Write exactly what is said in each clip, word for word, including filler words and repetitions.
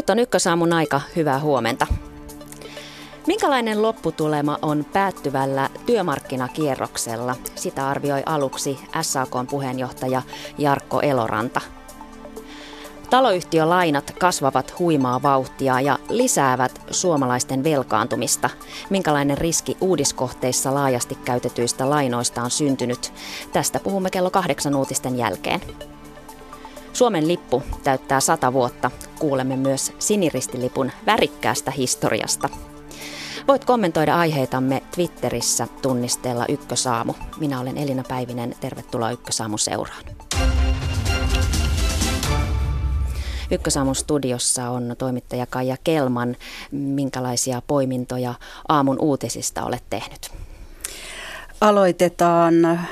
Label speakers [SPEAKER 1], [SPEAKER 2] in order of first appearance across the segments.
[SPEAKER 1] Nyt on Ykkösaamun aika, hyvää huomenta. Minkälainen lopputulema on päättyvällä työmarkkinakierroksella? Sitä arvioi aluksi S A K:n puheenjohtaja Jarkko Eloranta. Taloyhtiölainat kasvavat huimaa vauhtia ja lisäävät suomalaisten velkaantumista. Minkälainen riski uudiskohteissa laajasti käytetyistä lainoista on syntynyt? Tästä puhumme kello kahdeksan uutisten jälkeen. Suomen lippu täyttää sata vuotta. Kuulemme myös siniristilipun värikkäästä historiasta. Voit kommentoida aiheitamme Twitterissä tunnisteella Ykkösaamu. Minä olen Elina Päivinen. Tervetuloa Ykkösaamun seuraan. Ykkösaamun studiossa on toimittaja Kaija Kelman. Minkälaisia poimintoja aamun uutisista olet tehnyt?
[SPEAKER 2] Aloitetaan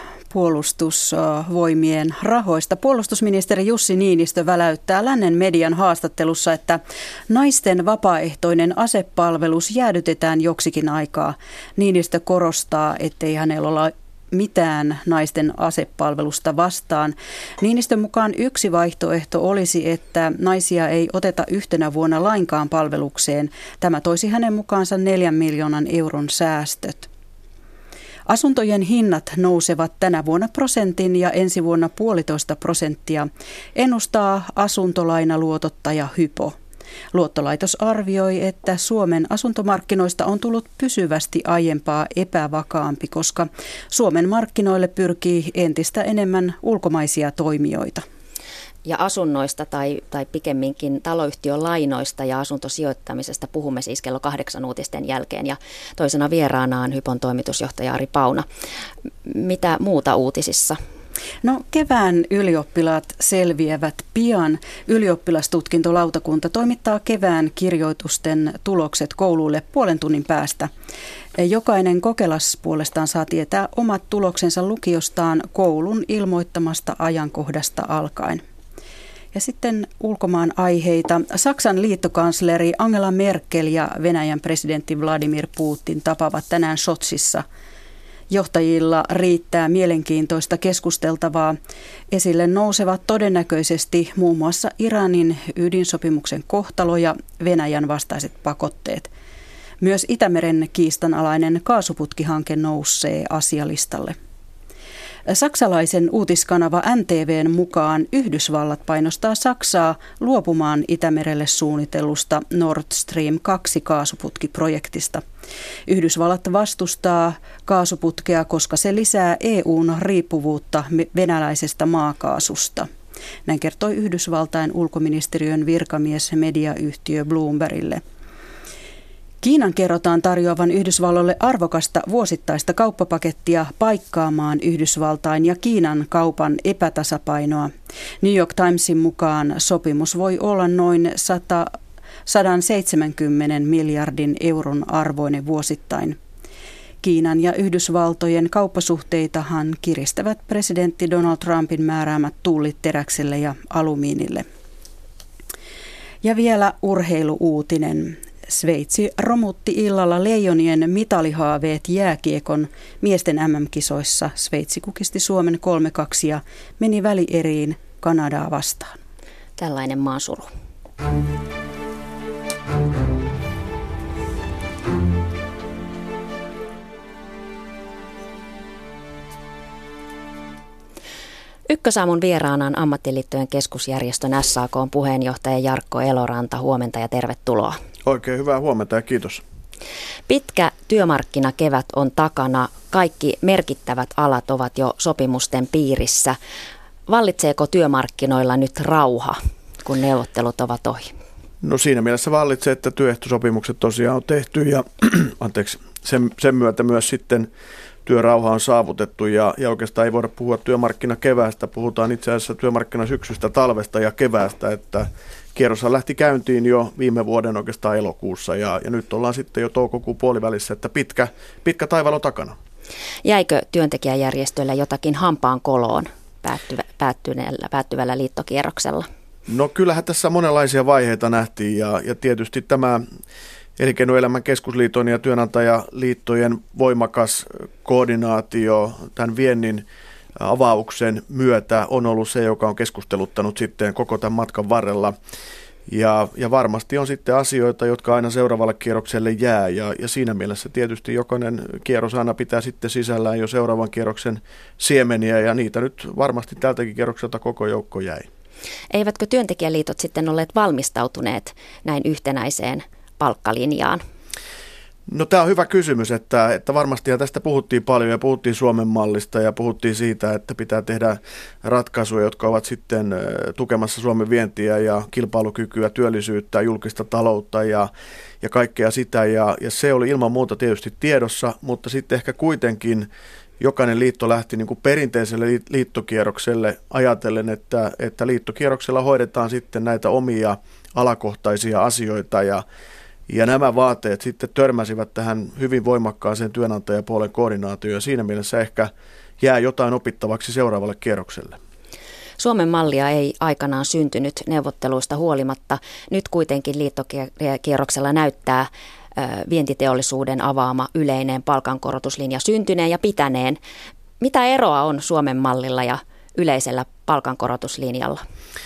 [SPEAKER 2] puolustusvoimien rahoista. Puolustusministeri Jussi Niinistö väläyttää lännen median haastattelussa, että naisten vapaaehtoinen asepalvelus jäädytetään joksikin aikaa. Niinistö korostaa, ettei hänellä ole mitään naisten asepalvelusta vastaan. Niinistön mukaan yksi vaihtoehto olisi, että naisia ei oteta yhtenä vuonna lainkaan palvelukseen. Tämä toisi hänen mukaansa neljän miljoonan euron säästöt. Asuntojen hinnat nousevat tänä vuonna prosentin ja ensi vuonna puolitoista prosenttia, ennustaa asuntolainaluotottaja Hypo. Luottolaitos arvioi, että Suomen asuntomarkkinoista on tullut pysyvästi aiempaa epävakaampi, koska Suomen markkinoille pyrkii entistä enemmän ulkomaisia toimijoita.
[SPEAKER 1] Ja asunnoista tai, tai pikemminkin taloyhtiölainoista ja asuntosijoittamisesta puhumme siis kello kahdeksan uutisten jälkeen. Ja toisena vieraana on Hypon toimitusjohtaja Ari Pauna. Mitä muuta uutisissa?
[SPEAKER 2] No, kevään ylioppilaat selviävät pian. Ylioppilastutkintolautakunta toimittaa kevään kirjoitusten tulokset kouluille puolen tunnin päästä. Jokainen kokelas puolestaan saa tietää omat tuloksensa lukiostaan koulun ilmoittamasta ajankohdasta alkaen. Ja sitten ulkomaan aiheita. Saksan liittokansleri Angela Merkel ja Venäjän presidentti Vladimir Putin tapaavat tänään Sotsissa. Johtajilla riittää mielenkiintoista keskusteltavaa. Esille nousevat todennäköisesti muun muassa Iranin ydinsopimuksen kohtalo ja Venäjän vastaiset pakotteet. Myös Itämeren kiistanalainen kaasuputkihanke nousee asialistalle. Saksalaisen uutiskanava N T V:n mukaan Yhdysvallat painostaa Saksaa luopumaan Itämerelle suunnitellusta Nord Stream kaksi kaasuputkiprojektista. Yhdysvallat vastustaa kaasuputkea, koska se lisää E U:n riippuvuutta venäläisestä maakaasusta. Näin kertoi Yhdysvaltain ulkoministeriön virkamies mediayhtiö Bloombergille. Kiinan kerrotaan tarjoavan Yhdysvalloille arvokasta vuosittaista kauppapakettia paikkaamaan Yhdysvaltain ja Kiinan kaupan epätasapainoa. New York Timesin mukaan sopimus voi olla noin sata seitsemänkymmentä miljardin euron arvoinen vuosittain. Kiinan ja Yhdysvaltojen kauppasuhteitahan kiristävät presidentti Donald Trumpin määräämät tullit teräkselle ja alumiinille. Ja vielä urheiluuutinen. Sveitsi romutti illalla Leijonien mitalihaaveet jääkiekon miesten M M-kisoissa. Sveitsi kukisti Suomen kolme kaksi ja meni välieriin Kanadaa vastaan.
[SPEAKER 1] Tällainen maasuru. Ykkösaamun vieraana on Ammattiliittojen keskusjärjestön S A K:n puheenjohtaja Jarkko Eloranta. Huomenta ja tervetuloa.
[SPEAKER 3] Oikein hyvää huomenta ja kiitos.
[SPEAKER 1] Pitkä työmarkkinakevät on takana. Kaikki merkittävät alat ovat jo sopimusten piirissä. Vallitseeko työmarkkinoilla nyt rauha, kun neuvottelut ovat ohi?
[SPEAKER 3] No siinä mielessä vallitsee, että työehtosopimukset tosiaan on tehty ja anteeksi, sen, sen myötä myös sitten työrauha on saavutettu ja, ja oikeastaan ei voida puhua työmarkkinakeväästä. Puhutaan itse asiassa työmarkkinasyksystä, talvesta ja keväästä, että kierroshan lähti käyntiin jo viime vuoden oikeastaan elokuussa ja, ja nyt ollaan sitten jo toukokuun puolivälissä, että pitkä, pitkä taival on takana.
[SPEAKER 1] Jäikö työntekijäjärjestöillä jotakin hampaan koloon päättyvä, päättyvällä, päättyvällä liittokierroksella?
[SPEAKER 3] No kyllähän tässä monenlaisia vaiheita nähtiin ja, ja tietysti tämä Elinkeinoelämän keskusliiton ja työnantajaliittojen voimakas koordinaatio tämän viennin avauksen myötä on ollut se, joka on keskusteluttanut sitten koko tämän matkan varrella. Ja, ja varmasti on sitten asioita, jotka aina seuraavalle kierrokselle jää, ja, ja siinä mielessä tietysti jokainen kierros aina pitää sitten sisällään jo seuraavan kierroksen siemeniä, ja niitä nyt varmasti tältäkin kierrokselta koko joukko jäi.
[SPEAKER 1] Eivätkö työntekijäliitot sitten olleet valmistautuneet näin yhtenäiseen palkkalinjaan?
[SPEAKER 3] No tämä on hyvä kysymys, että, että varmasti tästä puhuttiin paljon ja puhuttiin Suomen mallista ja puhuttiin siitä, että pitää tehdä ratkaisuja, jotka ovat sitten tukemassa Suomen vientiä ja kilpailukykyä, työllisyyttä, julkista taloutta ja, ja kaikkea sitä. Ja, ja se oli ilman muuta tietysti tiedossa, mutta sitten ehkä kuitenkin jokainen liitto lähti niin kuin perinteiselle liittokierrokselle ajatellen, että, että liittokierroksella hoidetaan sitten näitä omia alakohtaisia asioita ja Ja nämä vaateet sitten törmäsivät tähän hyvin voimakkaaseen työnantajapuolen koordinaatioon ja siinä mielessä ehkä jää jotain opittavaksi seuraavalle kierrokselle.
[SPEAKER 1] Suomen mallia ei aikanaan syntynyt neuvotteluista huolimatta. Nyt kuitenkin liittokierroksella näyttää vientiteollisuuden avaama yleinen palkankorotuslinja syntyneen ja pitäneen. Mitä eroa on Suomen mallilla ja yleisellä palkankorotuslinjalla?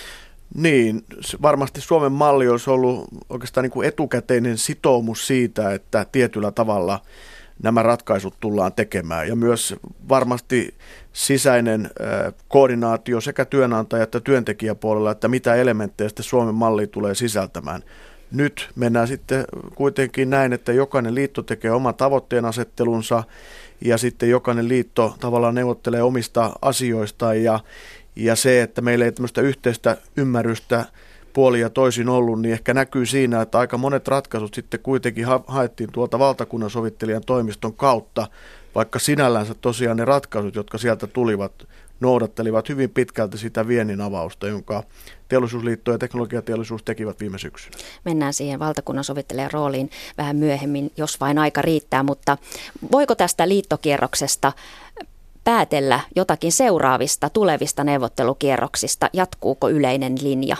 [SPEAKER 3] Niin, varmasti Suomen malli olisi ollut oikeastaan niin kuin etukäteinen sitoumus siitä, että tietyllä tavalla nämä ratkaisut tullaan tekemään. Ja myös varmasti sisäinen koordinaatio sekä työnantaja- että työntekijäpuolella, että mitä elementtejä sitten Suomen malli tulee sisältämään. Nyt mennään sitten kuitenkin näin, että jokainen liitto tekee oman tavoitteen asettelunsa ja sitten jokainen liitto tavallaan neuvottelee omista asioistaan ja Ja se, että meillä ei tämmöistä yhteistä ymmärrystä puolin ja toisin ollut, niin ehkä näkyy siinä, että aika monet ratkaisut sitten kuitenkin ha- haettiin tuolta valtakunnan sovittelijan toimiston kautta, vaikka sinällänsä tosiaan ne ratkaisut, jotka sieltä tulivat, noudattelivat hyvin pitkälti sitä viennin avausta, jonka Teollisuusliitto ja Teknologiateollisuus tekivät viime syksynä.
[SPEAKER 1] Mennään siihen valtakunnan sovittelijan rooliin vähän myöhemmin, jos vain aika riittää, mutta voiko tästä liittokierroksesta päätellä jotakin seuraavista tulevista neuvottelukierroksista? Jatkuuko yleinen linja?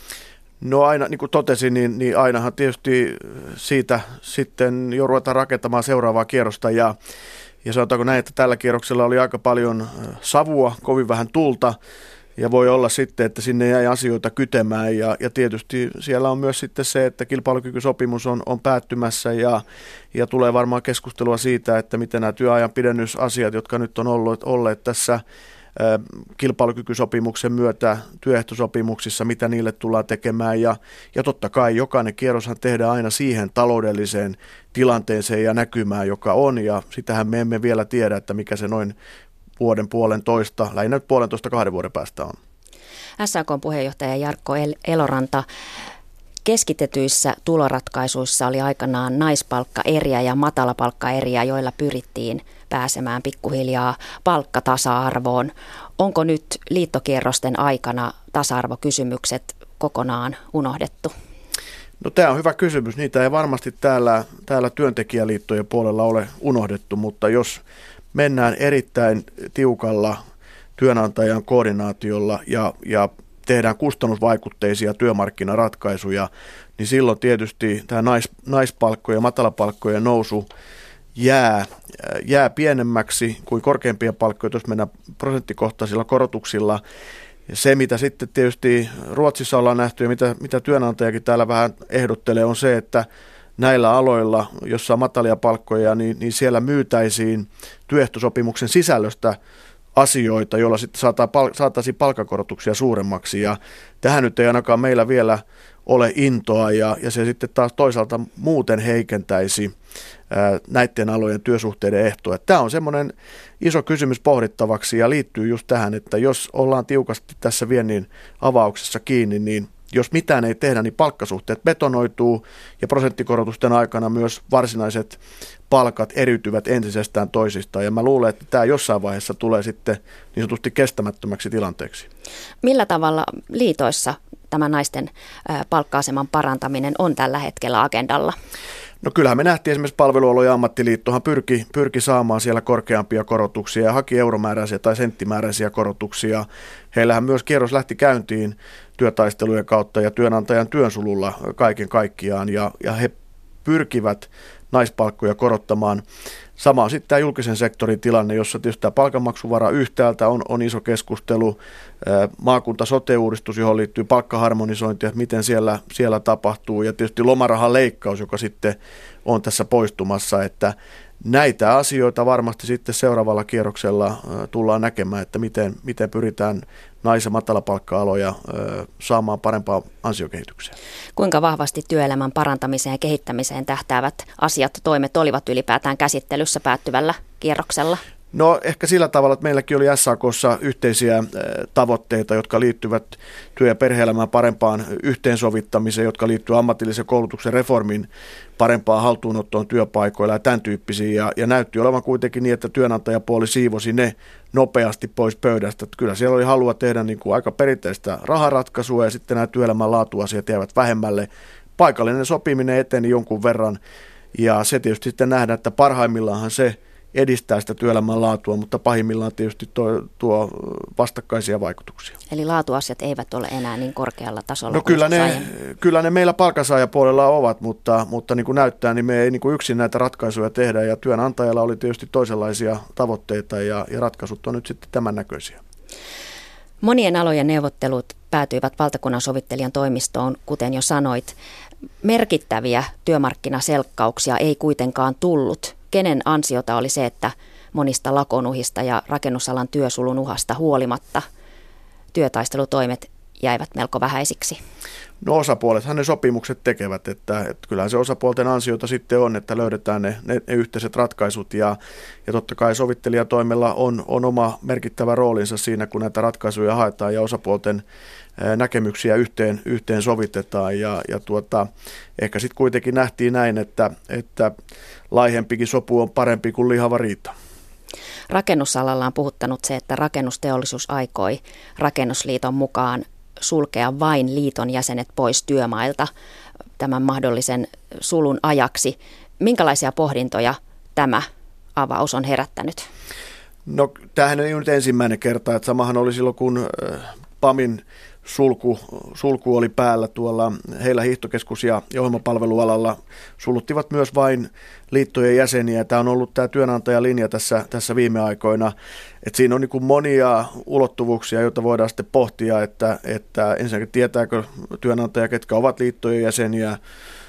[SPEAKER 3] No aina, niin kuin totesin, niin, niin ainahan tietysti siitä sitten jo ruvetaan rakentamaan seuraavaa kierrosta ja, ja sanotaanko näin, että tällä kierroksella oli aika paljon savua, kovin vähän tulta ja voi olla sitten, että sinne jäi asioita kytemään ja, ja tietysti siellä on myös sitten se, että kilpailukykysopimus on, on päättymässä ja, ja tulee varmaan keskustelua siitä, että miten nämä työajan pidennysasiat, jotka nyt on ollut, olleet tässä ä, kilpailukykysopimuksen myötä työehtosopimuksissa, mitä niille tullaan tekemään ja, ja totta kai jokainen kierroshan tehdään aina siihen taloudelliseen tilanteeseen ja näkymään, joka on ja sitähän me emme vielä tiedä, että mikä se noin vuoden puolentoista, lähinnä nyt puolentoista kahden vuoden päästä on.
[SPEAKER 1] S A K:n puheenjohtaja Jarkko Eloranta, keskitetyissä tuloratkaisuissa oli aikanaan naispalkkaeriä ja matalapalkkaeriä, joilla pyrittiin pääsemään pikkuhiljaa palkkatasa-arvoon. Onko nyt liittokierrosten aikana tasa-arvokysymykset kokonaan unohdettu?
[SPEAKER 3] No tämä on hyvä kysymys. Niitä ei varmasti täällä, täällä työntekijäliittojen puolella ole unohdettu, mutta jos mennään erittäin tiukalla työnantajan koordinaatiolla ja, ja tehdään kustannusvaikutteisia työmarkkinaratkaisuja, niin silloin tietysti tämä nais, naispalkkojen ja matalapalkkojen nousu jää, jää pienemmäksi kuin korkeimpien palkkojen, jos mennään prosenttikohtaisilla korotuksilla. Ja se, mitä sitten tietysti Ruotsissa ollaan nähty ja mitä, mitä työnantajakin täällä vähän ehdottelee, on se, että näillä aloilla, jossa on matalia palkkoja, niin, niin siellä myytäisiin työehtosopimuksen sisällöstä asioita, joilla sitten saataisiin palkankorotuksia suuremmaksi. Ja tähän nyt ei ainakaan meillä vielä ole intoa ja, ja se sitten taas toisaalta muuten heikentäisi ää, näiden alojen työsuhteiden ehtoja. Tämä on semmoinen iso kysymys pohdittavaksi ja liittyy just tähän, että jos ollaan tiukasti tässä viennin avauksessa kiinni, niin jos mitään ei tehdä, niin palkkasuhteet betonoituu ja prosenttikorotusten aikana myös varsinaiset palkat eriytyvät entisestään toisistaan. Ja mä luulen, että tämä jossain vaiheessa tulee sitten niin sanotusti kestämättömäksi tilanteeksi.
[SPEAKER 1] Millä tavalla liitoissa tämä naisten palkka-aseman parantaminen on tällä hetkellä agendalla?
[SPEAKER 3] No kyllähän me nähtiin esimerkiksi Palvelualojen ammattiliittohan pyrki, pyrki saamaan siellä korkeampia korotuksia ja haki euromääräisiä tai senttimääräisiä korotuksia. Heillähän myös kierros lähti käyntiin työtaistelujen kautta ja työnantajan työnsululla kaiken kaikkiaan ja, ja he pyrkivät naispalkkoja korottamaan. Sama on sitten tämä julkisen sektorin tilanne, jossa tietysti tämä palkanmaksuvara yhtäältä on, on iso keskustelu, maakunta-sote-uudistus, johon liittyy palkkaharmonisointi, että miten siellä, siellä tapahtuu, ja tietysti lomarahan leikkaus, joka sitten on tässä poistumassa, että näitä asioita varmasti sitten seuraavalla kierroksella tullaan näkemään, että miten, miten pyritään nais- ja matalapalkka-aloja saamaan parempaa ansiokehitykseen.
[SPEAKER 1] Kuinka vahvasti työelämän parantamiseen ja kehittämiseen tähtäävät asiat, toimet olivat ylipäätään käsittelyssä päättyvällä kierroksella?
[SPEAKER 3] No ehkä sillä tavalla, että meilläkin oli S A K:ssa yhteisiä tavoitteita, jotka liittyvät työ- ja perhe-elämään parempaan yhteensovittamiseen, jotka liittyvät ammatillisen koulutuksen reformin parempaan haltuunottoon työpaikoilla ja tämän tyyppisiä. Ja, ja näytti olevan kuitenkin niin, että työnantajapuoli siivosi ne nopeasti pois pöydästä. Että kyllä siellä oli halua tehdä niin kuin aika perinteistä raharatkaisua ja sitten nämä työelämän laatuasiat jäävät vähemmälle. Paikallinen sopiminen eteni jonkun verran ja se tietysti sitten nähdään, että parhaimmillaanhan se edistää sitä työelämän laatua, mutta pahimmillaan tietysti tuo, tuo vastakkaisia vaikutuksia.
[SPEAKER 1] Eli laatuasiat eivät ole enää niin korkealla tasolla
[SPEAKER 3] no
[SPEAKER 1] kuin
[SPEAKER 3] kyllä ne,
[SPEAKER 1] aiemmin.
[SPEAKER 3] kyllä ne meillä palkansaajapuolella ovat, mutta, mutta niin kuin näyttää, niin me ei niin kuin yksin näitä ratkaisuja tehdä, ja työnantajalla oli tietysti toisenlaisia tavoitteita, ja, ja ratkaisut on nyt sitten tämän näköisiä.
[SPEAKER 1] Monien alojen neuvottelut päätyivät valtakunnan sovittelijan toimistoon, kuten jo sanoit. Merkittäviä työmarkkinaselkkauksia ei kuitenkaan tullut. Kenen ansiota oli se, että monista lakonuhista ja rakennusalan työsulun uhasta huolimatta työtaistelutoimet jäivät melko vähäisiksi?
[SPEAKER 3] No osapuolethan ne sopimukset tekevät, että, että kyllähän se osapuolten ansiota sitten on, että löydetään ne, ne, ne yhteiset ratkaisut ja, ja totta kai sovittelijatoimella on, on oma merkittävä roolinsa siinä, kun näitä ratkaisuja haetaan ja osapuolten näkemyksiä yhteen, yhteen sovitetaan ja, ja tuota, ehkä sitten kuitenkin nähtiin näin, että, että laihempikin sopu on parempi kuin lihava riita.
[SPEAKER 1] Rakennusalalla on puhuttanut se, että rakennusteollisuus aikoi Rakennusliiton mukaan sulkea vain liiton jäsenet pois työmailta tämän mahdollisen sulun ajaksi. Minkälaisia pohdintoja tämä avaus on herättänyt?
[SPEAKER 3] No tämähän ei nyt ensimmäinen kerta, että samahan oli silloin, kun PAMin sulku, sulku oli päällä tuolla heillä hiihtokeskus- ja ohjelmapalvelualalla. Suluttivat myös vain liittojen jäseniä. Tämä on ollut tämä työnantajalinja tässä, tässä viime aikoina. Että siinä on niin kuin monia ulottuvuuksia, joita voidaan sitten pohtia, että, että ensinnäkin tietääkö työnantaja, ketkä ovat liittojen jäseniä,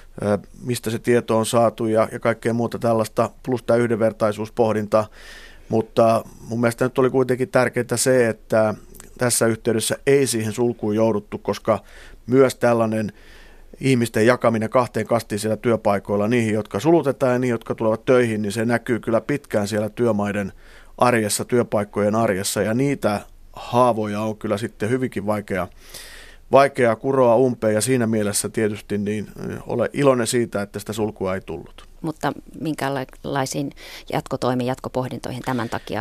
[SPEAKER 3] mistä se tieto on saatu ja, ja kaikkea muuta tällaista, plus tämä yhdenvertaisuuspohdinta. Mutta mun mielestä nyt oli kuitenkin tärkeää se, että tässä yhteydessä ei siihen sulkuun jouduttu, koska myös tällainen ihmisten jakaminen kahteen kastiin siellä työpaikoilla, niihin, jotka sulutetaan ja niihin, jotka tulevat töihin, niin se näkyy kyllä pitkään siellä työmaiden arjessa, työpaikkojen arjessa, ja niitä haavoja on kyllä sitten hyvinkin vaikea, vaikea kuroa umpeen, ja siinä mielessä tietysti niin ole iloinen siitä, että sitä sulkua ei tullut.
[SPEAKER 1] Mutta minkälaisiin jatkotoimiin, jatkopohdintoihin tämän takia?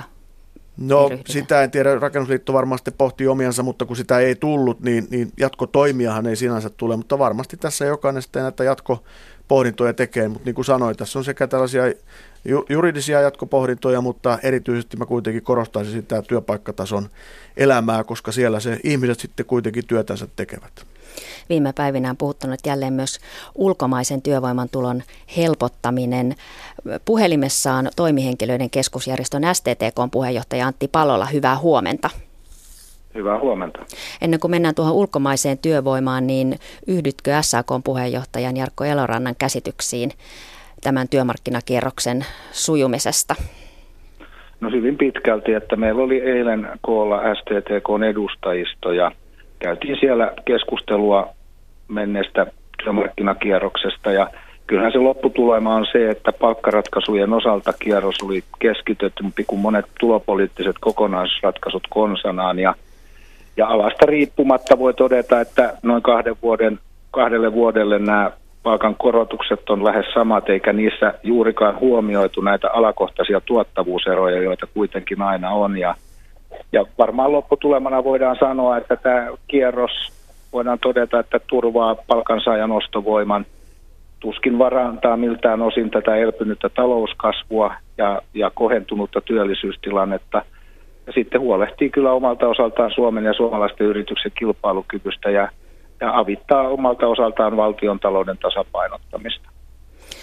[SPEAKER 3] No sitä en tiedä, Rakennusliitto varmasti pohtii omiansa, mutta kun sitä ei tullut, niin, niin jatkotoimiahan ei sinänsä tule, mutta varmasti tässä jokainen sitten näitä jatkopohdintoja tekee, mutta niin kuin sanoin, tässä on sekä tällaisia juridisia jatkopohdintoja, mutta erityisesti mä kuitenkin korostaisin sitä työpaikkatason elämää, koska siellä se ihmiset sitten kuitenkin työtänsä tekevät.
[SPEAKER 1] Viime päivinä on puhuttanut jälleen myös ulkomaisen työvoiman tulon helpottaminen. Puhelimessaan toimihenkilöiden keskusjärjestön S T T K:n puheenjohtaja Antti Palola, hyvää huomenta.
[SPEAKER 4] Hyvää huomenta.
[SPEAKER 1] Ennen kuin mennään tuohon ulkomaiseen työvoimaan, niin yhdytkö S A K:n puheenjohtajan Jarkko Elorannan käsityksiin tämän työmarkkinakierroksen sujumisesta?
[SPEAKER 4] No hyvin pitkälti, että meillä oli eilen koolla S T T K:n edustajisto ja käytiin siellä keskustelua menneestä työmarkkinakierroksesta ja kyllähän se lopputulema on se, että palkkaratkaisujen osalta kierros oli keskitetympi kuin monet tulopoliittiset kokonaisratkaisut konsanaan ja, ja alasta riippumatta voi todeta, että noin kahden vuoden, kahdelle vuodelle nämä palkan korotukset on lähes samat eikä niissä juurikaan huomioitu näitä alakohtaisia tuottavuuseroja, joita kuitenkin aina on ja Ja varmaan lopputulemana voidaan sanoa, että tämä kierros voidaan todeta, että turvaa palkansaajan ostovoiman, tuskin varantaa miltään osin tätä elpynyttä talouskasvua ja, ja kohentunutta työllisyystilannetta. Ja sitten huolehtii kyllä omalta osaltaan Suomen ja suomalaisten yrityksen kilpailukyvystä ja, ja avittaa omalta osaltaan valtion talouden tasapainottamista.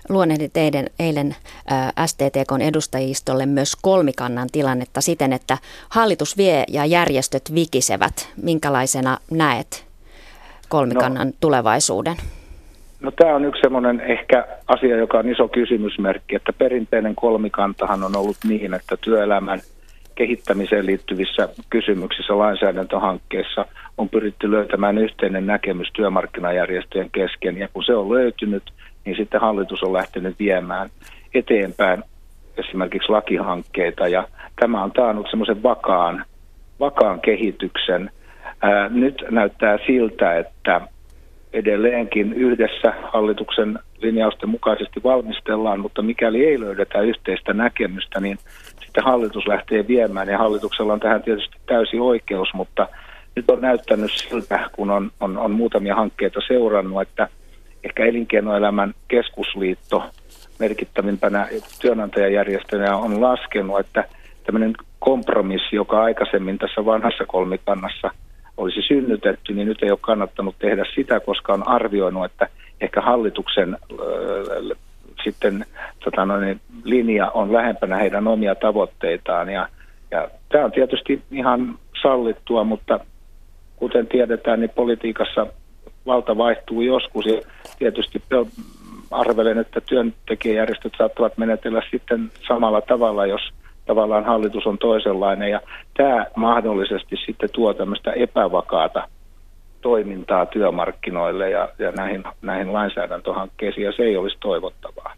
[SPEAKER 1] Luonnehdit eilen, eilen S T T K:n edustajistolle myös kolmikannan tilannetta siten, että hallitus vie ja järjestöt vikisevät. Minkälaisena näet kolmikannan no, tulevaisuuden?
[SPEAKER 4] No tämä on yksi semmoinen ehkä asia, joka on iso kysymysmerkki, että perinteinen kolmikantahan on ollut niin, että työelämän kehittämiseen liittyvissä kysymyksissä lainsäädäntöhankkeissa on pyritty löytämään yhteinen näkemys työmarkkinajärjestöjen kesken, ja kun se on löytynyt, niin sitten hallitus on lähtenyt viemään eteenpäin esimerkiksi lakihankkeita, ja tämä on taannut semmoisen vakaan, vakaan kehityksen. Ää, nyt näyttää siltä, että edelleenkin yhdessä hallituksen linjausten mukaisesti valmistellaan, mutta mikäli ei löydetä yhteistä näkemystä, niin sitten hallitus lähtee viemään, ja hallituksella on tähän tietysti täysi oikeus, mutta nyt on näyttänyt siltä, kun on, on, on muutamia hankkeita seurannut, että ehkä Elinkeinoelämän keskusliitto merkittävimpänä työnantajajärjestönä on laskenut, että tämmöinen kompromissi, joka aikaisemmin tässä vanhassa kolmikannassa olisi synnytetty, niin nyt ei ole kannattanut tehdä sitä, koska on arvioinut, että ehkä hallituksen äh, sitten tota noin, linja on lähempänä heidän omia tavoitteitaan. Ja, ja tämä on tietysti ihan sallittua, mutta kuten tiedetään, niin politiikassa valta vaihtuu joskus, ja tietysti arvelen, että työntekijäjärjestöt saattavat menetellä sitten samalla tavalla, jos tavallaan hallitus on toisenlainen, ja tämä mahdollisesti sitten tuo tämmöistä epävakaata toimintaa työmarkkinoille ja, ja näihin, näihin lainsäädäntöhankkeisiin, ja se ei olisi toivottavaa.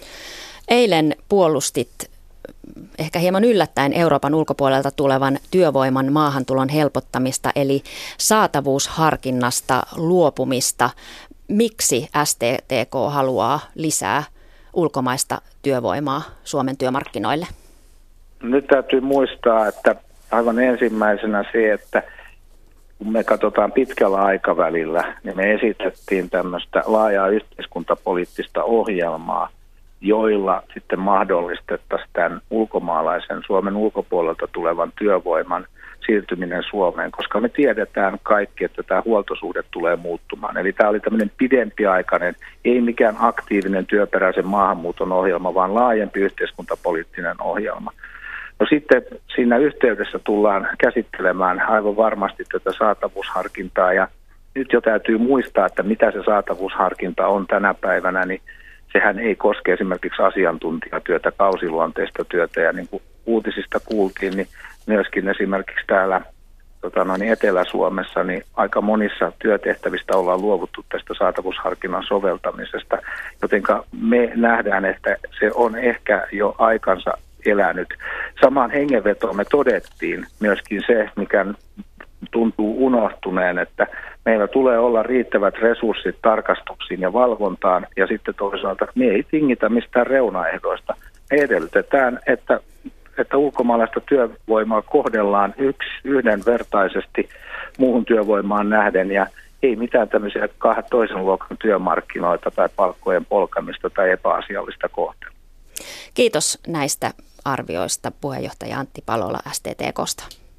[SPEAKER 1] Eilen puolustit ehkä hieman yllättäen Euroopan ulkopuolelta tulevan työvoiman maahantulon helpottamista, eli saatavuusharkinnasta luopumista. Miksi S T T K haluaa lisää ulkomaista työvoimaa Suomen työmarkkinoille?
[SPEAKER 4] Nyt täytyy muistaa, että aivan ensimmäisenä se, että kun me katsotaan pitkällä aikavälillä, niin me esitettiin tämmöistä laajaa yhteiskuntapoliittista ohjelmaa, joilla sitten mahdollistettaisiin tämän ulkomaalaisen Suomen ulkopuolelta tulevan työvoiman siirtyminen Suomeen, koska me tiedetään kaikki, että tämä huoltosuhde tulee muuttumaan. Eli tämä oli tämmöinen pidempiaikainen, ei mikään aktiivinen työperäisen maahanmuuton ohjelma, vaan laajempi yhteiskuntapoliittinen ohjelma. No sitten siinä yhteydessä tullaan käsittelemään aivan varmasti tätä saatavuusharkintaa, ja nyt jo täytyy muistaa, että mitä se saatavuusharkinta on tänä päivänä, niin sehän ei koske esimerkiksi asiantuntijatyötä, kausiluonteista työtä, ja niin kuin uutisista kuultiin, niin myöskin esimerkiksi täällä tota noin, Etelä-Suomessa niin aika monissa työtehtävistä ollaan luovuttu tästä saatavuusharkinnan soveltamisesta, jotenka me nähdään, että se on ehkä jo aikansa elänyt. Samaan hengenvetoon me todettiin myöskin se, mikä tuntuu unohtuneen, että meillä tulee olla riittävät resurssit tarkastuksiin ja valvontaan, ja sitten toisaalta me ei tingitä mistään reunaehdoista. Me edellytetään, että, että ulkomaalaista työvoimaa kohdellaan yksi yhdenvertaisesti muuhun työvoimaan nähden, ja ei mitään tämmöisiä kahden toisen luokan työmarkkinoita tai palkkojen polkamista tai epäasiallista kohtelua.
[SPEAKER 1] Kiitos näistä arvioista puheenjohtaja Antti Palola S T T K:sta.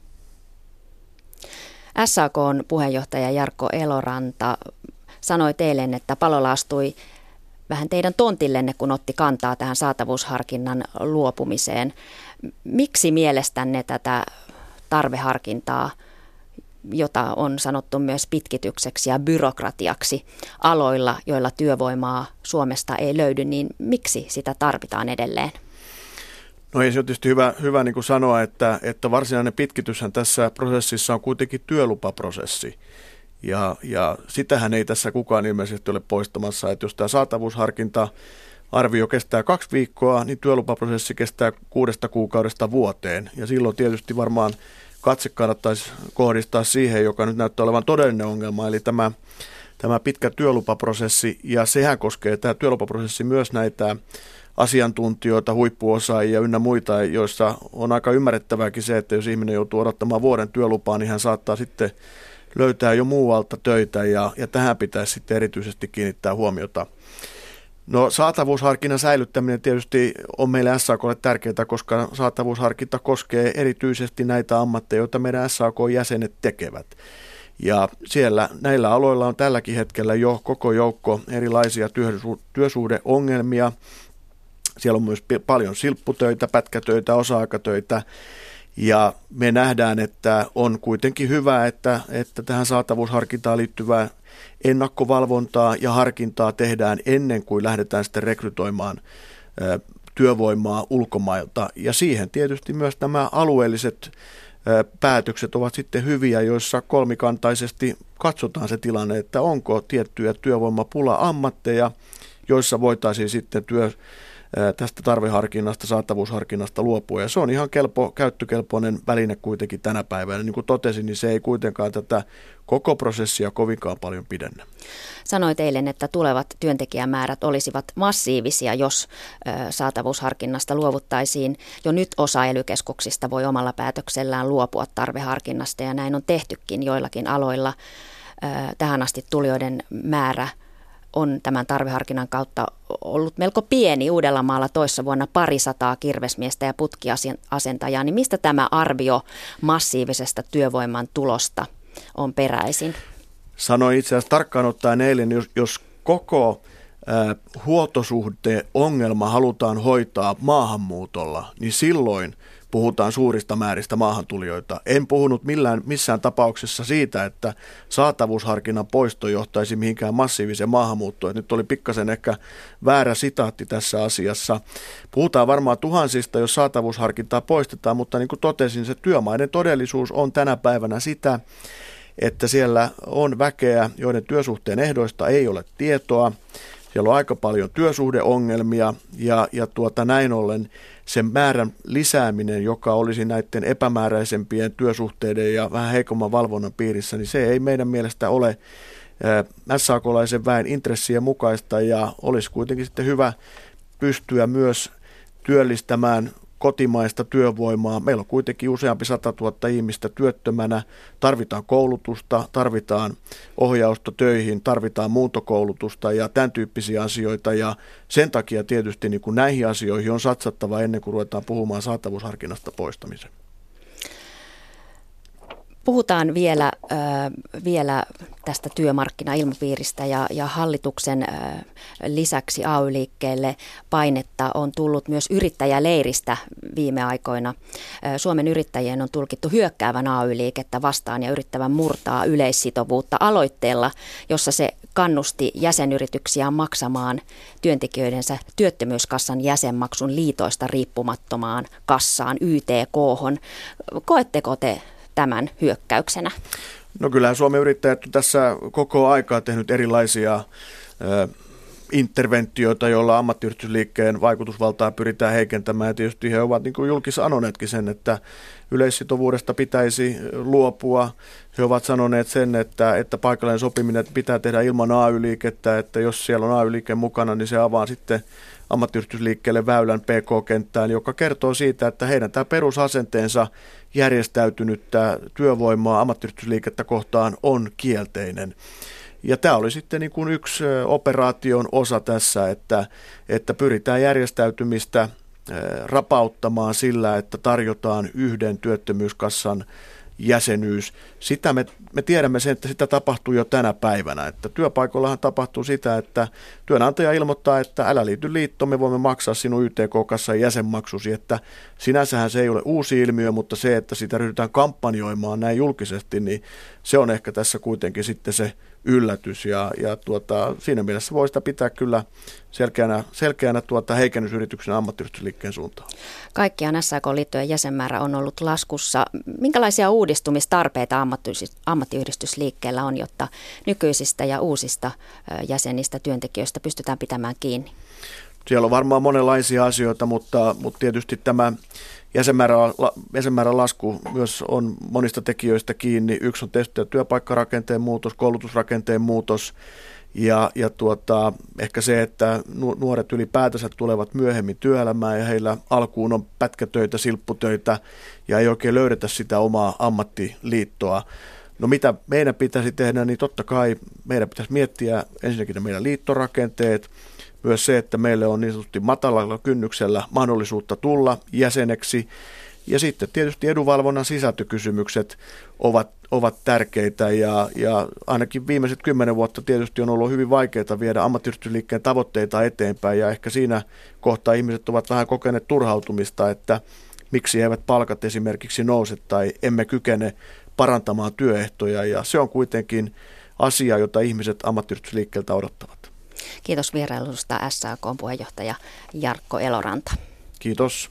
[SPEAKER 1] S A K:n puheenjohtaja Jarkko Eloranta sanoi eilen, että Palola astui vähän teidän tontillenne, kun otti kantaa tähän saatavuusharkinnan luopumiseen. Miksi mielestänne tätä tarveharkintaa, jota on sanottu myös pitkitykseksi ja byrokratiaksi aloilla, joilla työvoimaa Suomesta ei löydy, niin miksi sitä tarvitaan edelleen?
[SPEAKER 3] No ei se on tietysti hyvä, hyvä niin kuin sanoa, että, että varsinainen pitkityshän tässä prosessissa on kuitenkin työlupaprosessi. Ja, ja sitähän ei tässä kukaan ilmeisesti ole poistamassa, että jos tämä saatavuusharkinta arvio kestää kaksi viikkoa, niin työlupaprosessi kestää kuudesta kuukaudesta vuoteen. Ja silloin tietysti varmaan katse kannattaisi kohdistaa siihen, joka nyt näyttää olevan todellinen ongelma, eli tämä, tämä pitkä työlupaprosessi. Ja sehän koskee tämä työlupaprosessi myös näitä asiantuntijoita, huippuosaajia ynnä muita, joissa on aika ymmärrettävääkin se, että jos ihminen joutuu odottamaan vuoden työlupaa, niin hän saattaa sitten löytää jo muualta töitä, ja, ja tähän pitäisi sitten erityisesti kiinnittää huomiota. No saatavuusharkinnan säilyttäminen tietysti on meille S A K:lle tärkeää, koska saatavuusharkinta koskee erityisesti näitä ammatteja, joita meidän S A K-jäsenet tekevät. Ja siellä näillä aloilla on tälläkin hetkellä jo koko joukko erilaisia työsu- työsuhdeongelmia. Siellä on myös paljon silpputöitä, pätkätöitä, osa-aikatöitä. Ja me nähdään, että on kuitenkin hyvä, että, että tähän saatavuusharkintaan liittyvää ennakkovalvontaa ja harkintaa tehdään ennen kuin lähdetään sitten rekrytoimaan ö, työvoimaa ulkomailta. Ja siihen tietysti myös nämä alueelliset ö, päätökset ovat sitten hyviä, joissa kolmikantaisesti katsotaan se tilanne, että onko tiettyjä työvoimapula-ammatteja, joissa voitaisiin sitten työ tästä tarveharkinnasta, saatavuusharkinnasta luopua. Ja se on ihan kelpo, käyttökelpoinen väline kuitenkin tänä päivänä. Niin kuin totesin, niin se ei kuitenkaan tätä koko prosessia kovinkaan paljon pidennä.
[SPEAKER 1] Sanoit eilen, että tulevat työntekijämäärät olisivat massiivisia, jos saatavuusharkinnasta luovuttaisiin. Jo nyt osa ely-keskuksista voi omalla päätöksellään luopua tarveharkinnasta, ja näin on tehtykin joillakin aloilla. Tähän asti tulijoiden määrä on tämän tarveharkinnan kautta ollut melko pieni. Uudellamaalla toissa vuonna parisataa kirvesmiestä ja putkiasentajaa. Niin mistä tämä arvio massiivisesta työvoiman tulosta on peräisin?
[SPEAKER 3] Sanoin itse asiassa tarkkaan ottaen eilen, jos, jos koko äh, huoltosuhde-ongelma halutaan hoitaa maahanmuutolla, niin silloin puhutaan suurista määristä maahantulijoita. En puhunut millään, missään tapauksessa siitä, että saatavuusharkinnan poisto johtaisi mihinkään massiiviseen maahanmuuttoon. Nyt oli pikkasen ehkä väärä sitaatti tässä asiassa. Puhutaan varmaan tuhansista, jos saatavuusharkintaa poistetaan, mutta niin kuin totesin, se työmaiden todellisuus on tänä päivänä sitä, että siellä on väkeä, joiden työsuhteen ehdoista ei ole tietoa. Siellä on aika paljon työsuhdeongelmia ja, ja tuota, näin ollen sen määrän lisääminen, joka olisi näiden epämääräisempien työsuhteiden ja vähän heikomman valvonnan piirissä, niin se ei meidän mielestä ole S A K-laisen väen intressien mukaista, ja olisi kuitenkin sitten hyvä pystyä myös työllistämään kotimaista työvoimaa. Meillä on kuitenkin useampi satatuhatta ihmistä työttömänä. Tarvitaan koulutusta, tarvitaan ohjausta töihin, tarvitaan muuntokoulutusta ja tämän tyyppisiä asioita. Ja sen takia tietysti niin kuin näihin asioihin on satsattava ennen kuin ruvetaan puhumaan saatavuusharkinnasta poistamisen.
[SPEAKER 1] Puhutaan vielä, äh, vielä tästä työmarkkinailmapiiristä ja, ja hallituksen äh, lisäksi A Y-liikkeelle painetta on tullut myös yrittäjäleiristä viime aikoina. Äh, Suomen yrittäjien on tulkittu hyökkäävän A Y-liikettä vastaan ja yrittävän murtaa yleissitovuutta aloitteella, jossa se kannusti jäsenyrityksiä maksamaan työntekijöidensä työttömyyskassan jäsenmaksun liitoista riippumattomaan kassaan Y T K:hon. Koetteko te tämän hyökkäyksenä?
[SPEAKER 3] No kyllähän Suomen yrittäjät on tässä koko aikaa tehnyt erilaisia ö, interventioita, joilla ammattiyhdistysliikkeen vaikutusvaltaa pyritään heikentämään. Ja tietysti he ovat niin kuin julkis anoneetkin sen, että yleissitovuudesta pitäisi luopua. He ovat sanoneet sen, että, että paikallinen sopiminen pitää tehdä ilman A Y-liikettä, että jos siellä on A Y-liike mukana, niin se avaa sitten ammattiyhdistysliikkeelle väylän P K-kenttään, joka kertoo siitä, että heidän tämä perusasenteensa järjestäytynyttä työvoimaa ammattiyhdistysliikettä kohtaan on kielteinen. Ja tämä oli sitten niin kuin yksi operaation osa tässä, että, että pyritään järjestäytymistä rapauttamaan sillä, että tarjotaan yhden työttömyyskassan jäsenyys. Sitä me, me tiedämme sen, että sitä tapahtuu jo tänä päivänä. Että työpaikoillahan tapahtuu sitä, että työnantaja ilmoittaa, että älä liity liittoon, me voimme maksaa sinun Y T K-kassan jäsenmaksusi. Että sinänsähän se ei ole uusi ilmiö, mutta se, että sitä ryhdytään kampanjoimaan näin julkisesti, niin se on ehkä tässä kuitenkin sitten se yllätys. Ja, ja tuota, siinä mielessä voi sitä pitää kyllä selkeänä, selkeänä tuota heikennysyrityksen ammattiyhdistysliikkeen suuntaan.
[SPEAKER 1] Kaikkiaan S A K-liittojen jäsenmäärä on ollut laskussa. Minkälaisia uudistumistarpeita ammattiyhdistysliikkeellä on, jotta nykyisistä ja uusista jäsenistä työntekijöistä pystytään pitämään kiinni?
[SPEAKER 3] Siellä on varmaan monenlaisia asioita, mutta, mutta tietysti tämä jäsenmäärän, jäsenmäärän lasku myös on monista tekijöistä kiinni. Yksi on tietysti työpaikkarakenteen muutos, koulutusrakenteen muutos ja, ja tuota, ehkä se, että nuoret ylipäätänsä tulevat myöhemmin työelämään ja heillä alkuun on pätkätöitä, silpputöitä ja ei oikein löydetä sitä omaa ammattiliittoa. No mitä meidän pitäisi tehdä, niin totta kai meidän pitäisi miettiä ensinnäkin meidän liittorakenteet, myös se, että meille on niin sanotusti matalalla kynnyksellä mahdollisuutta tulla jäseneksi. Ja sitten tietysti edunvalvonnan sisältökysymykset ovat ovat tärkeitä ja, ja ainakin viimeiset kymmenen vuotta tietysti on ollut hyvin vaikeaa viedä ammattiyhdistysliikkeen tavoitteita eteenpäin ja ehkä siinä kohtaa ihmiset ovat vähän kokeneet turhautumista, että miksi eivät palkat esimerkiksi nouse tai emme kykene parantamaan työehtoja ja se on kuitenkin asia, jota ihmiset ammattiyhdistysliikkeeltä odottavat.
[SPEAKER 1] Kiitos vierailusta S A K:n puheenjohtaja Jarkko Eloranta.
[SPEAKER 3] Kiitos.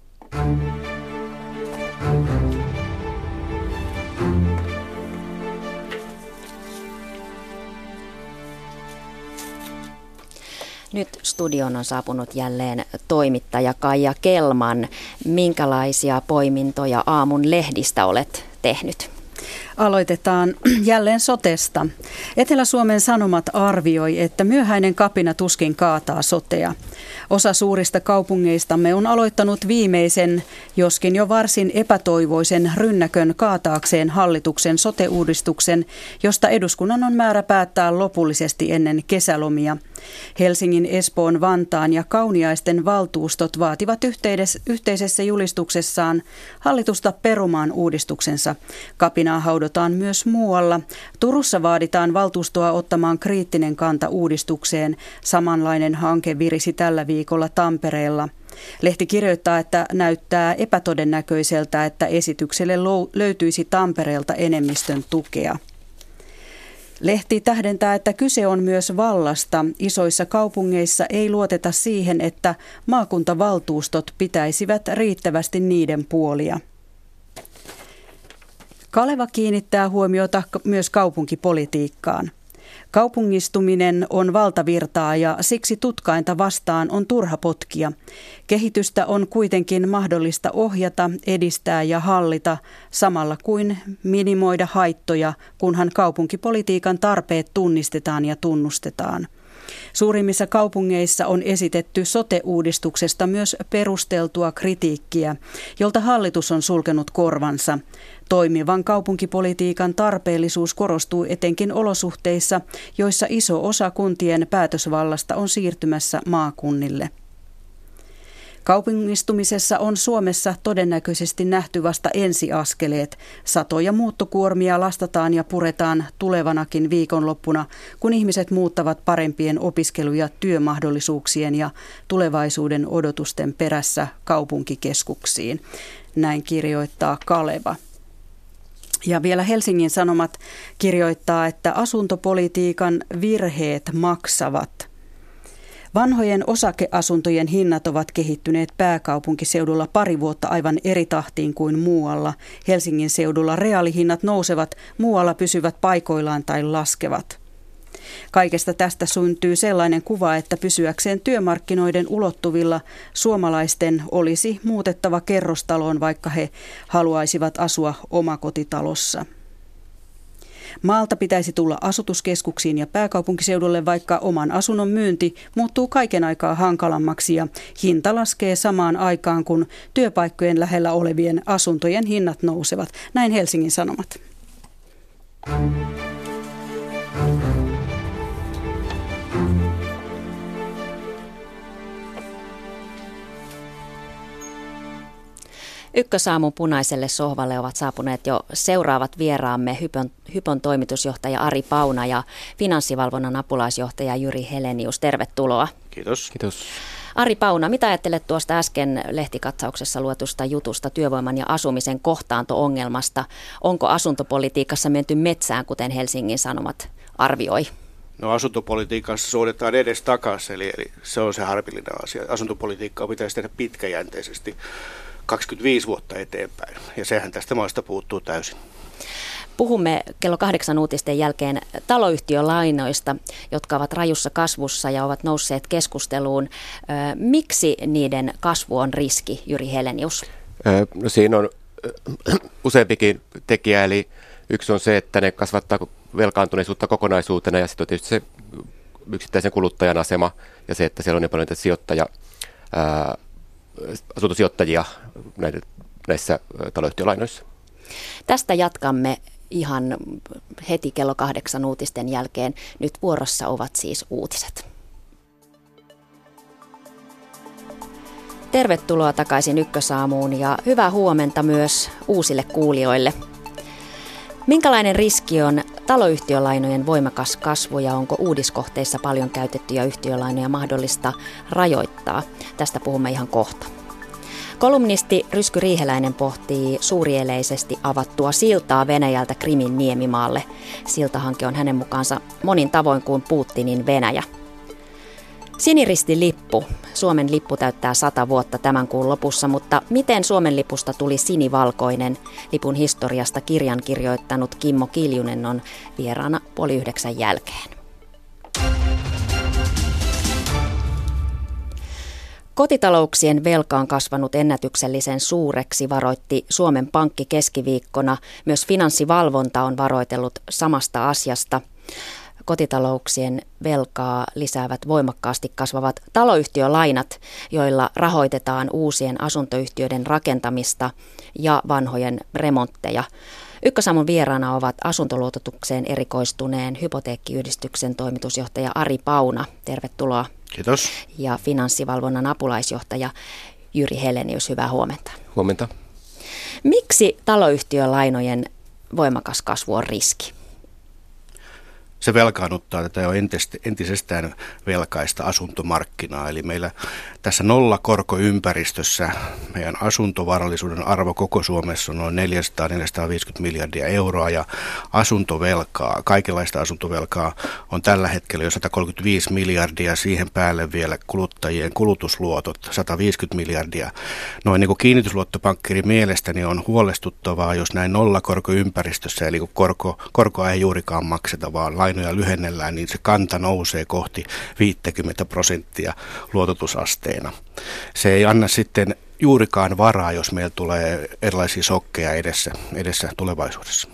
[SPEAKER 1] Nyt studioon on saapunut jälleen toimittaja Kaija Kelman. Minkälaisia poimintoja aamun lehdistä olet tehnyt?
[SPEAKER 2] Aloitetaan jälleen sotesta. Etelä-Suomen Sanomat arvioi, että myöhäinen kapina tuskin kaataa sotea. Osa suurista kaupungeistamme on aloittanut viimeisen, joskin jo varsin epätoivoisen rynnäkön kaataakseen hallituksen sote-uudistuksen, josta eduskunnan on määrä päättää lopullisesti ennen kesälomia. Helsingin, Espoon, Vantaan ja Kauniaisten valtuustot vaativat yhteisessä julistuksessaan hallitusta perumaan uudistuksensa. Kapinaa haudotaan myös muualla. Turussa vaaditaan valtuustoa ottamaan kriittinen kanta uudistukseen. Samanlainen hanke virisi tällä viikolla Tampereella. Lehti kirjoittaa, että näyttää epätodennäköiseltä, että esitykselle löytyisi Tampereelta enemmistön tukea. Lehti tähdentää, että kyse on myös vallasta. Isoissa kaupungeissa ei luoteta siihen, että maakuntavaltuustot pitäisivät riittävästi niiden puolia. Kaleva kiinnittää huomiota myös kaupunkipolitiikkaan. Kaupungistuminen on valtavirtaa ja siksi tutkainta vastaan on turha potkia. Kehitystä on kuitenkin mahdollista ohjata, edistää ja hallita samalla kuin minimoida haittoja, kunhan kaupunkipolitiikan tarpeet tunnistetaan ja tunnustetaan. Suurimmissa kaupungeissa on esitetty sote-uudistuksesta myös perusteltua kritiikkiä, jolta hallitus on sulkenut korvansa. Toimivan kaupunkipolitiikan tarpeellisuus korostuu etenkin olosuhteissa, joissa iso osa kuntien päätösvallasta on siirtymässä maakunnille. Kaupungistumisessa on Suomessa todennäköisesti nähty vasta ensiaskeleet. Satoja muuttokuormia lastataan ja puretaan tulevanakin viikonloppuna, kun ihmiset muuttavat parempien opiskelu- ja työmahdollisuuksien ja tulevaisuuden odotusten perässä kaupunkikeskuksiin. Näin kirjoittaa Kaleva. Ja vielä Helsingin Sanomat kirjoittaa, että asuntopolitiikan virheet maksavat. Vanhojen osakeasuntojen hinnat ovat kehittyneet pääkaupunkiseudulla pari vuotta aivan eri tahtiin kuin muualla. Helsingin seudulla reaalihinnat nousevat, muualla pysyvät paikoillaan tai laskevat. Kaikesta tästä syntyy sellainen kuva, että pysyäkseen työmarkkinoiden ulottuvilla suomalaisten olisi muutettava kerrostaloon, vaikka he haluaisivat asua omakotitalossa. Maalta pitäisi tulla asutuskeskuksiin ja pääkaupunkiseudulle, vaikka oman asunnon myynti muuttuu kaiken aikaa hankalammaksi ja hinta laskee samaan aikaan, kun työpaikkojen lähellä olevien asuntojen hinnat nousevat. Näin Helsingin Sanomat.
[SPEAKER 1] Ykkösaamun punaiselle sohvalle ovat saapuneet jo seuraavat vieraamme, Hypon, Hypon toimitusjohtaja Ari Pauna ja finanssivalvonnan apulaisjohtaja Jyri Helenius. Tervetuloa.
[SPEAKER 5] Kiitos. Kiitos.
[SPEAKER 1] Ari Pauna, mitä ajattelet tuosta äsken lehtikatsauksessa luetusta jutusta työvoiman ja asumisen kohtaanto-ongelmasta? Onko asuntopolitiikassa menty metsään, kuten Helsingin Sanomat arvioi?
[SPEAKER 5] No asuntopolitiikassa suunnataan edes takaisin, eli, eli se on se harmillinen asia. Asuntopolitiikkaa pitäisi tehdä pitkäjänteisesti. kaksikymmentäviisi vuotta eteenpäin, ja sehän tästä maasta puuttuu täysin.
[SPEAKER 1] Puhumme kello kahdeksan uutisten jälkeen taloyhtiölainoista, jotka ovat rajussa kasvussa ja ovat nousseet keskusteluun. Miksi niiden kasvu on riski, Jyri Helenius?
[SPEAKER 6] No siinä on useampikin tekijä, eli yksi on se, että ne kasvattaa velkaantuneisuutta kokonaisuutena, ja sitten on tietysti se yksittäisen kuluttajan asema, ja se, että siellä on niin paljon sijoittaja, ää, asuntosijoittajia näissä taloyhtiölainoissa.
[SPEAKER 1] Tästä jatkamme ihan heti kello kahdeksan uutisten jälkeen. Nyt vuorossa ovat siis uutiset. Tervetuloa takaisin Ykkösaamuun ja hyvää huomenta myös uusille kuulijoille. Minkälainen riski on taloyhtiölainojen voimakas kasvu ja onko uudiskohteissa paljon käytettyjä yhtiölainoja mahdollista rajoittaa? Tästä puhumme ihan kohta. Kolumnisti Rysky Riiheläinen pohtii suurieleisesti avattua siltaa Venäjältä Krimin niemimaalle. Siltahanke on hänen mukaansa monin tavoin kuin Putinin Venäjä. Siniristilippu. Suomen lippu täyttää sata vuotta tämän kuun lopussa, mutta miten Suomen lipusta tuli sinivalkoinen? Lipun historiasta kirjan kirjoittanut Kimmo Kiljunen on vieraana puoli yhdeksän jälkeen. Kotitalouksien velka on kasvanut ennätyksellisen suureksi, varoitti Suomen Pankki keskiviikkona. Myös Finanssivalvonta on varoitellut samasta asiasta. Kotitalouksien velkaa lisäävät voimakkaasti kasvavat taloyhtiölainat, joilla rahoitetaan uusien asuntoyhtiöiden rakentamista ja vanhojen remontteja. Ykkösaamun vieraana ovat asuntoluototukseen erikoistuneen hypoteekkiyhdistyksen toimitusjohtaja Ari Pauna. Tervetuloa.
[SPEAKER 5] Kiitos.
[SPEAKER 1] Ja Finanssivalvonnan apulaisjohtaja Jyri Helenius, hyvää huomenta.
[SPEAKER 6] Huomenta.
[SPEAKER 1] Miksi taloyhtiölainojen voimakas kasvu on riski?
[SPEAKER 5] Se velkaannuttaa tätä jo entisestään velkaista asuntomarkkinaa. Eli meillä tässä nollakorkoympäristössä meidän asuntovarallisuuden arvo koko Suomessa on noin neljäsataa neljäsataaviisikymmentä miljardia euroa ja asuntovelkaa, kaikenlaista asuntovelkaa on tällä hetkellä jo sata kolmekymmentäviisi miljardia, siihen päälle vielä kuluttajien kulutusluotot sata viisikymmentä miljardia. Noin niin kuin kiinnitysluottopankkirin mielestäni on huolestuttavaa, jos näin nollakorkoympäristössä, eli kun korko, korkoa ei juurikaan makseta, vaan lainoja lyhennellään, niin se kanta nousee kohti viisikymmentä prosenttia luototusasteena. Se ei anna sitten juurikaan varaa, jos meillä tulee erilaisia shokkeja edessä, edessä tulevaisuudessa.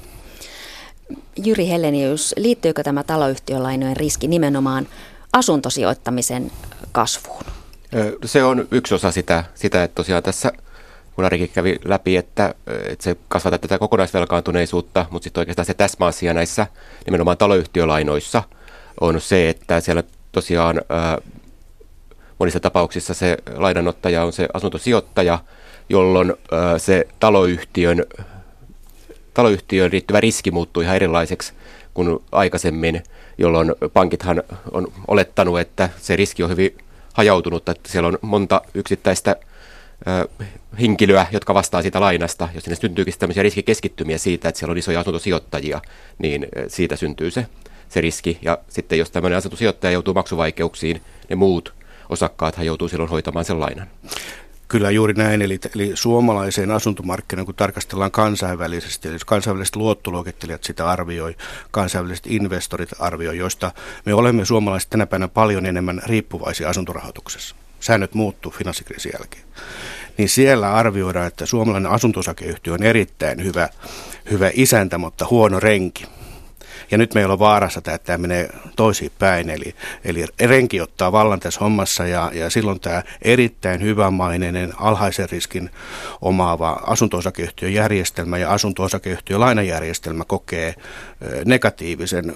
[SPEAKER 1] Jyri Helenius, liittyykö tämä taloyhtiölainojen riski nimenomaan asuntosijoittamisen kasvuun?
[SPEAKER 6] Se on yksi osa sitä, sitä että tosiaan tässä kun Arikin kävi läpi, että, että se kasvattaa tätä kokonaisvelkaantuneisuutta, mutta sitten oikeastaan se täsmäasia näissä nimenomaan taloyhtiölainoissa on se, että siellä tosiaan ää, monissa tapauksissa se lainanottaja on se asuntosijoittaja, jolloin ää, se taloyhtiön, taloyhtiön liittyvä riski muuttuu ihan erilaiseksi kuin aikaisemmin, jolloin pankithan on olettanut, että se riski on hyvin hajautunut, että siellä on monta yksittäistä henkilöä, jotka vastaa siitä lainasta. Jos sinne syntyykin tämmöisiä riskikeskittymiä siitä, että siellä on isoja asuntosijoittajia, niin siitä syntyy se, se riski. Ja sitten jos tämmöinen asuntosijoittaja joutuu maksuvaikeuksiin, ne muut osakkaathan joutuu silloin hoitamaan sen lainan.
[SPEAKER 5] Kyllä juuri näin, eli, eli suomalaiseen asuntomarkkinaan, kun tarkastellaan kansainvälisesti, eli kansainväliset luottoluokittelijat sitä arvioi, kansainväliset investorit arvioi, joista me olemme suomalaiset tänä päivänä paljon enemmän riippuvaisia asuntorahoituksessa. Säännöt muuttuu finanssikriisin jälkeen, niin siellä arvioidaan, että suomalainen asunto-osakeyhtiö on erittäin hyvä, hyvä isäntä, mutta huono renki. Ja nyt meillä on vaarassa, että tämä menee toisinpäin, eli, eli renki ottaa vallan tässä hommassa ja, ja silloin tämä erittäin hyvämaineinen, alhaisen riskin omaava asunto-osakeyhtiöjärjestelmä ja asunto-osakeyhtiölainajärjestelmä kokee negatiivisen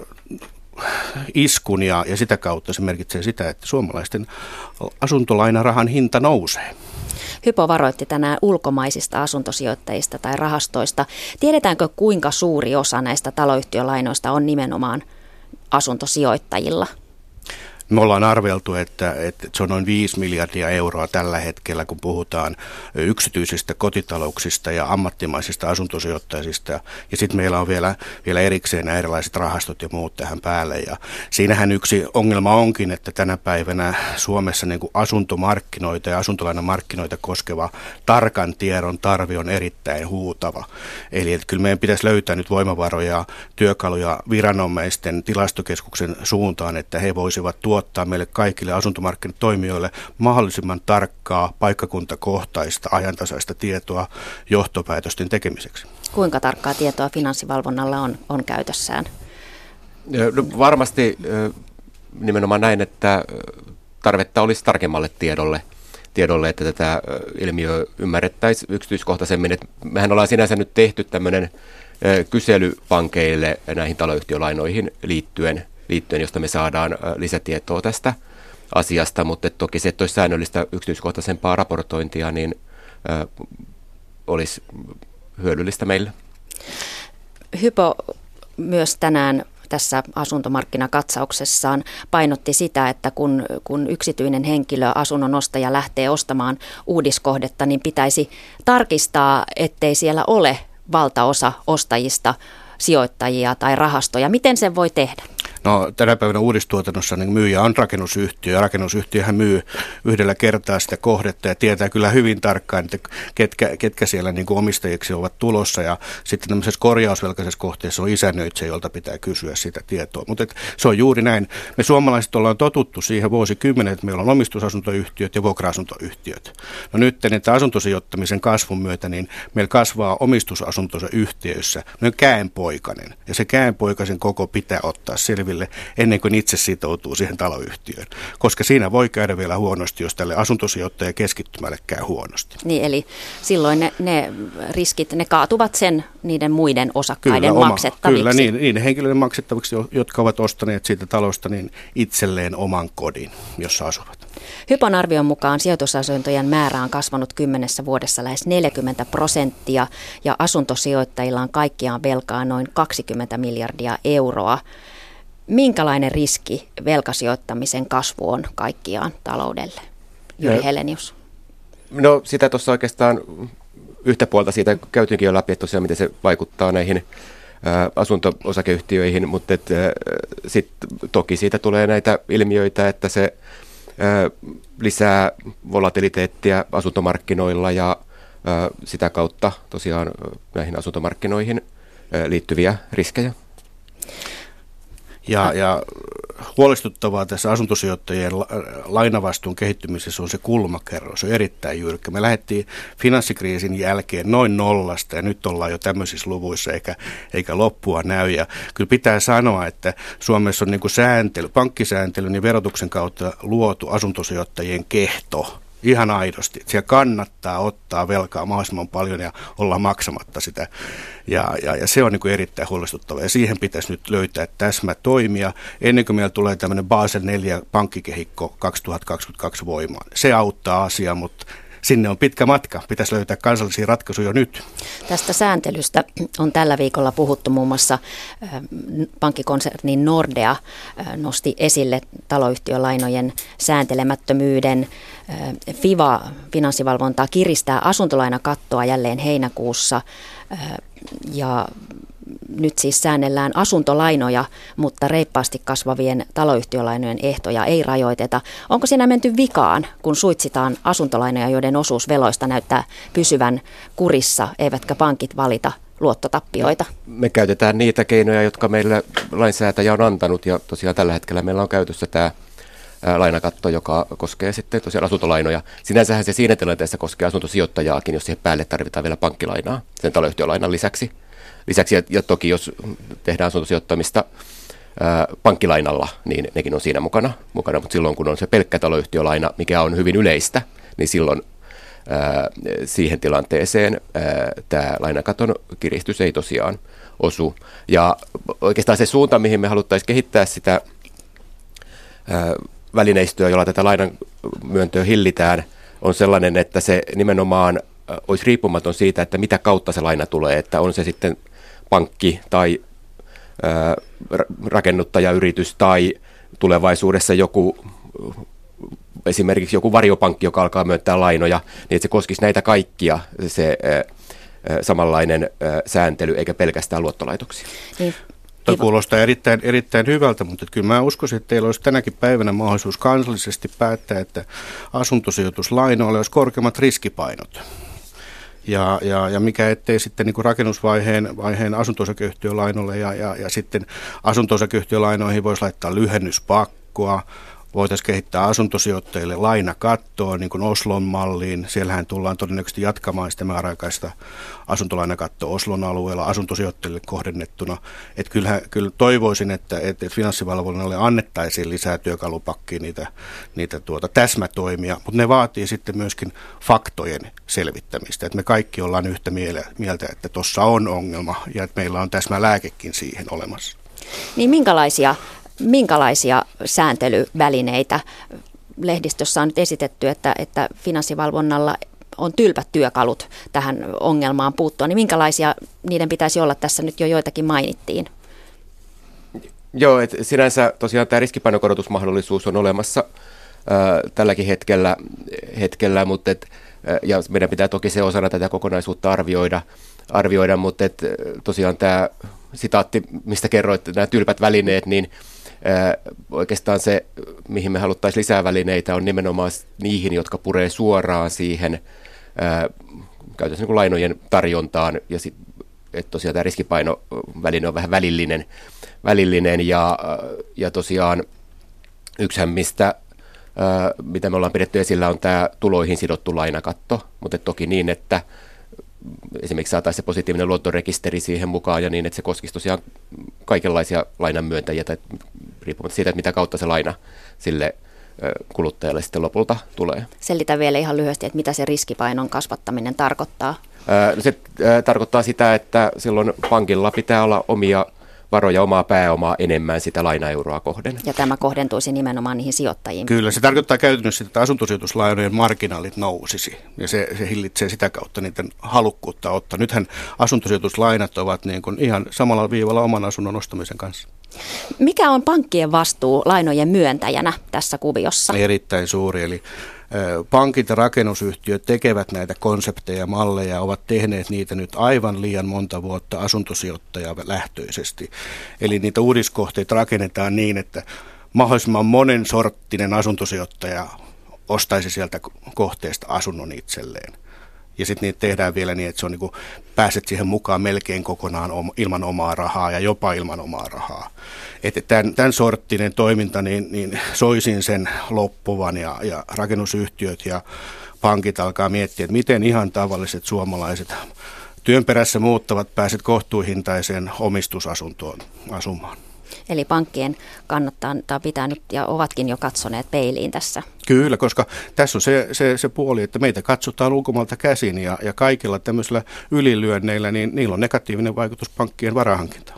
[SPEAKER 5] iskun ja, ja sitä kautta se merkitsee sitä, että suomalaisten asuntolainarahan hinta nousee.
[SPEAKER 1] Hypo varoitti tänään ulkomaisista asuntosijoittajista tai rahastoista. Tiedetäänkö, kuinka suuri osa näistä taloyhtiölainoista on nimenomaan asuntosijoittajilla?
[SPEAKER 5] Me ollaan arveltu, että, että se on noin viisi miljardia euroa tällä hetkellä, kun puhutaan yksityisistä kotitalouksista ja ammattimaisista asuntosijoittajista. Ja sitten meillä on vielä, vielä erikseen nämä erilaiset rahastot ja muut tähän päälle. Ja siinähän yksi ongelma onkin, että tänä päivänä Suomessa niin kuin asuntomarkkinoita ja asuntolainamarkkinoita koskeva tarkan tiedon tarve on erittäin huutava. Eli että kyllä meidän pitäisi löytää nyt voimavaroja, työkaluja viranomaisten tilastokeskuksen suuntaan, että he voisivat tuottaa meille kaikille asuntomarkkinatoimijoille mahdollisimman tarkkaa, paikkakuntakohtaista, ajantasaista tietoa johtopäätösten tekemiseksi.
[SPEAKER 1] Kuinka tarkkaa tietoa Finanssivalvonnalla on, on käytössään?
[SPEAKER 6] No, varmasti nimenomaan näin, että tarvetta olisi tarkemmalle tiedolle, tiedolle että tätä ilmiöä ymmärrettäisiin yksityiskohtaisemmin. Et mehän ollaan sinänsä nyt tehty tämmöinen kysely pankeille näihin taloyhtiölainoihin liittyen, liittyen, josta me saadaan lisätietoa tästä asiasta, mutta toki se, että olisi säännöllistä yksityiskohtaisempaa raportointia, niin ö, olisi hyödyllistä meille.
[SPEAKER 1] Hypo myös tänään tässä asuntomarkkinakatsauksessaan painotti sitä, että kun, kun yksityinen henkilö, asunnon ostaja lähtee ostamaan uudiskohdetta, niin pitäisi tarkistaa, ettei siellä ole valtaosa ostajista sijoittajia tai rahastoja. Miten sen voi tehdä?
[SPEAKER 5] No, tänä päivänä uudistuotannossa niin myyjä on rakennusyhtiö, ja rakennusyhtiöhän myy yhdellä kertaa sitä kohdetta ja tietää kyllä hyvin tarkkaan, että ketkä, ketkä siellä niin kuin omistajiksi ovat tulossa, ja sitten tämmöisessä korjausvelkaisessa kohteessa on isännöitsijä, jolta pitää kysyä sitä tietoa. Mutta se on juuri näin. Me suomalaiset ollaan totuttu siihen vuosikymmenet, että meillä on omistusasuntoyhtiöt ja vuokra-asuntoyhtiöt. No nyt, että asuntosijoittamisen kasvun myötä, niin meillä kasvaa omistusasuntonsa yhtiöissä noin käenpoikainen, ja se käenpoikaisen koko pitää ottaa selville ennen kuin itse sitoutuu siihen taloyhtiöön, koska siinä voi käydä vielä huonosti, jos tälle asuntosijoittaja keskittymälle käy huonosti.
[SPEAKER 1] Niin, eli silloin ne, ne riskit, ne kaatuvat sen niiden muiden osakkaiden
[SPEAKER 5] kyllä, oma,
[SPEAKER 1] maksettaviksi.
[SPEAKER 5] Kyllä, niin, niiden henkilöiden maksettaviksi, jotka ovat ostaneet siitä talosta niin itselleen oman kodin, jossa asuvat.
[SPEAKER 1] Hypon arvion mukaan sijoitusasuntojen määrä on kasvanut kymmenessä vuodessa lähes neljäkymmentä prosenttia ja asuntosijoittajilla on kaikkiaan velkaa noin kaksikymmentä miljardia euroa. Minkälainen riski velkasijoittamisen kasvu on kaikkiaan taloudelle? Jyri Helenius.
[SPEAKER 6] No sitä tuossa oikeastaan yhtä puolta siitä käytiinkin jo läpi, että tosiaan miten se vaikuttaa näihin ä, asunto-osakeyhtiöihin, mutta sitten toki siitä tulee näitä ilmiöitä, että se ä, lisää volatiliteettia asuntomarkkinoilla ja ä, sitä kautta tosiaan näihin asuntomarkkinoihin ä, liittyviä riskejä.
[SPEAKER 5] Ja, ja huolestuttavaa tässä asuntosijoittajien lainavastuun kehittymisessä on se kulmakerro. Se on erittäin jyrkkä. Me lähdettiin finanssikriisin jälkeen noin nollasta ja nyt ollaan jo tämmöisissä luvuissa eikä, eikä loppua näy. Ja kyllä pitää sanoa, että Suomessa on niin kuin sääntely, pankkisääntelyn ja verotuksen kautta luotu asuntosijoittajien kehto. Ihan aidosti. Siellä kannattaa ottaa velkaa mahdollisimman paljon ja olla maksamatta sitä. Ja, ja, ja se on niin kuin erittäin huolestuttavaa. Ja siihen pitäisi nyt löytää täsmätoimia ennen kuin meillä tulee tämmöinen Basel neljä pankkikehikko kaksituhattakaksikymmentäkaksi voimaan. Se auttaa asiaa, mutta sinne on pitkä matka. Pitäisi löytää kansallisia ratkaisuja jo nyt.
[SPEAKER 1] Tästä sääntelystä on tällä viikolla puhuttu muun muassa pankkikonsernin Nordea nosti esille taloyhtiölainojen sääntelemättömyyden. FIVA, finanssivalvontaa, kiristää asuntolainakattoa jälleen heinäkuussa ja nyt siis säännellään asuntolainoja, mutta reippaasti kasvavien taloyhtiölainojen ehtoja ei rajoiteta. Onko siinä menty vikaan, kun suitsitaan asuntolainoja, joiden osuus veloista näyttää pysyvän kurissa, eivätkä pankit valita luottotappioita?
[SPEAKER 6] Me käytetään niitä keinoja, jotka meille lainsäätäjä on antanut, ja tosiaan tällä hetkellä meillä on käytössä tämä lainakatto, joka koskee sitten tosiaan asuntolainoja. Sinänsähän se siinä tilanteessa koskee asuntosijoittajaakin, jos siihen päälle tarvitaan vielä pankkilainaa sen taloyhtiölainan lisäksi. Lisäksi, ja, ja toki jos tehdään asuntosijoittamista ää, pankkilainalla, niin nekin on siinä mukana, mukana, mutta silloin kun on se pelkkä taloyhtiölaina, mikä on hyvin yleistä, niin silloin ää, siihen tilanteeseen tämä lainakaton kiristys ei tosiaan osu. Ja oikeastaan se suunta, mihin me haluttaisiin kehittää sitä ää, välineistöä, jolla tätä lainan myöntöä hillitään, on sellainen, että se nimenomaan olisi riippumaton siitä, että mitä kautta se laina tulee, että on se sitten pankki tai ää, rakennuttajayritys tai tulevaisuudessa joku, esimerkiksi joku varjopankki, joka alkaa myöntää lainoja, niin että se koskisi näitä kaikkia se ää, samanlainen ää, sääntely, eikä pelkästään luottolaitoksia.
[SPEAKER 1] Niin.
[SPEAKER 5] Tuo kuulostaa erittäin, erittäin hyvältä, mutta kyllä mä uskoisin, että teillä olisi tänäkin päivänä mahdollisuus kansallisesti päättää, että asuntosijoituslainoilla olisi korkeammat riskipainot. Ja, ja, ja mikä ettei sitten niin kuin rakennusvaiheen vaiheen asunto-osakeyhtiölainoille ja, ja, ja sitten asunto-osakeyhtiölainoihin voisi laittaa lyhennyspakkoa. Voitaisiin kehittää asuntosijoittajille lainakattoa, niin kuin Oslon malliin. Siellähän tullaan todennäköisesti jatkamaan sitä määräaikaista asuntolainakattoa Oslon alueella asuntosijoittajille kohdennettuna. Että kyllähän, kyllä toivoisin, että, että finanssivalvonnalle annettaisiin lisää työkalupakkiin niitä, niitä tuota, täsmätoimia, mutta ne vaatii sitten myöskin faktojen selvittämistä. Että me kaikki ollaan yhtä mieltä, että tuossa on ongelma ja että meillä on täsmälääkekin siihen olemassa.
[SPEAKER 1] Niin minkälaisia... Minkälaisia sääntelyvälineitä lehdistössä on nyt esitetty, että, että finanssivalvonnalla on tylpät työkalut tähän ongelmaan puuttua, niin minkälaisia niiden pitäisi olla? Tässä nyt jo joitakin mainittiin.
[SPEAKER 6] Joo, että sinänsä tosiaan tämä riskipainokorotusmahdollisuus on olemassa ää, tälläkin hetkellä, hetkellä mutta et, ja meidän pitää toki se osana tätä kokonaisuutta arvioida, arvioida mutta et, tosiaan tämä sitaatti, mistä kerroit, nämä tylpät välineet, niin ää, oikeastaan se, mihin me haluttaisiin lisää välineitä, on nimenomaan niihin, jotka puree suoraan siihen ää, käytössä niin kuin lainojen tarjontaan, ja sit, että tosiaan tämä riskipainoväline on vähän välillinen, välillinen ja, ja tosiaan yksihän, mistä, ää, mitä me ollaan pidetty esillä, on tämä tuloihin sidottu lainakatto, mutta toki niin, että esimerkiksi saataisiin se positiivinen luottorekisteri siihen mukaan ja niin, että se koskisi tosiaan kaikenlaisia lainanmyöntäjiä, tai riippumatta siitä, että mitä kautta se laina sille kuluttajalle sitten lopulta tulee.
[SPEAKER 1] Selitä vielä ihan lyhyesti, että mitä se riskipainon kasvattaminen tarkoittaa.
[SPEAKER 6] Se tarkoittaa sitä, että silloin pankilla pitää olla omia varoja, omaa pääomaa enemmän sitä lainaeuroa kohden.
[SPEAKER 1] Ja tämä kohdentuisi nimenomaan niihin sijoittajiin.
[SPEAKER 5] Kyllä, se tarkoittaa käytännössä, että asuntosijoituslainojen marginaalit nousisi, ja se, se hillitsee sitä kautta niiden halukkuutta ottaa. Nythän asuntosijoituslainat ovat niin kuin ihan samalla viivalla oman asunnon ostamisen kanssa.
[SPEAKER 1] Mikä on pankkien vastuu lainojen myöntäjänä tässä kuviossa?
[SPEAKER 5] Erittäin suuri, eli pankit ja rakennusyhtiöt tekevät näitä konsepteja ja malleja, ovat tehneet niitä nyt aivan liian monta vuotta asuntosijoittajalähtöisesti. Eli niitä uudiskohteita rakennetaan niin, että mahdollisimman monen sorttinen asuntosijoittaja ostaisi sieltä kohteesta asunnon itselleen. Ja sitten niitä tehdään vielä niin, että se on niin kuin, pääset siihen mukaan melkein kokonaan ilman omaa rahaa ja jopa ilman omaa rahaa. Että tämän, tämän sorttinen toiminta, niin, niin soisin sen loppuvan ja, ja rakennusyhtiöt ja pankit alkaa miettiä, että miten ihan tavalliset suomalaiset työn perässä muuttavat pääset kohtuuhintaiseen omistusasuntoon asumaan.
[SPEAKER 1] Eli pankkien kannattaa tai pitää nyt ja ovatkin jo katsoneet peiliin tässä.
[SPEAKER 5] Kyllä, koska tässä on se, se, se puoli, että meitä katsotaan ulkomailta käsin ja, ja kaikilla tämmöisillä ylilyönneillä, niin niillä on negatiivinen vaikutus pankkien varahankintaan.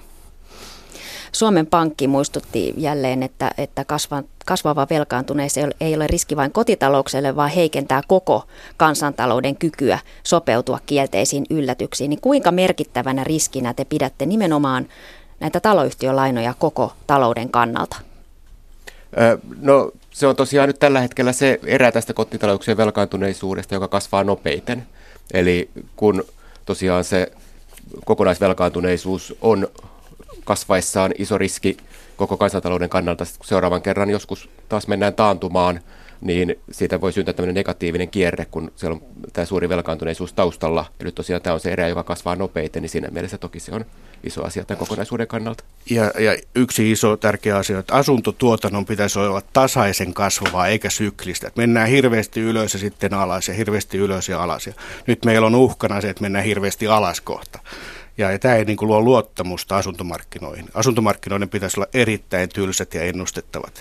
[SPEAKER 1] Suomen Pankki muistutti jälleen, että, että kasva, kasvava velkaantuneisuus ei ole riski vain kotitaloukselle, vaan heikentää koko kansantalouden kykyä sopeutua kielteisiin yllätyksiin. Niin kuinka merkittävänä riskinä te pidätte nimenomaan näitä taloyhtiölainoja koko talouden kannalta?
[SPEAKER 6] No se on tosiaan nyt tällä hetkellä se erä tästä kotitalouksien velkaantuneisuudesta, joka kasvaa nopeiten. Eli kun tosiaan se kokonaisvelkaantuneisuus on kasvaessaan iso riski koko kansantalouden kannalta, seuraavan kerran joskus taas mennään taantumaan, niin siitä voi syntyä tämmöinen negatiivinen kierre, kun siellä on tämä suuri velkaantuneisuus taustalla. Ja nyt tosiaan tämä on se erä, joka kasvaa nopeiten, niin siinä mielessä toki se on iso asia tämän kokonaisuuden kannalta. Ja,
[SPEAKER 5] ja yksi iso tärkeä asia, että asuntotuotannon pitäisi olla tasaisen kasvavaa eikä syklistä. Että mennään hirveästi ylös ja sitten alas ja hirveästi ylös ja alas. Ja nyt meillä on uhkana se, että mennään hirveästi alas kohta. Ja, ja tämä ei niin kuin luo luottamusta asuntomarkkinoihin. Asuntomarkkinoiden pitäisi olla erittäin tylsät ja ennustettavat.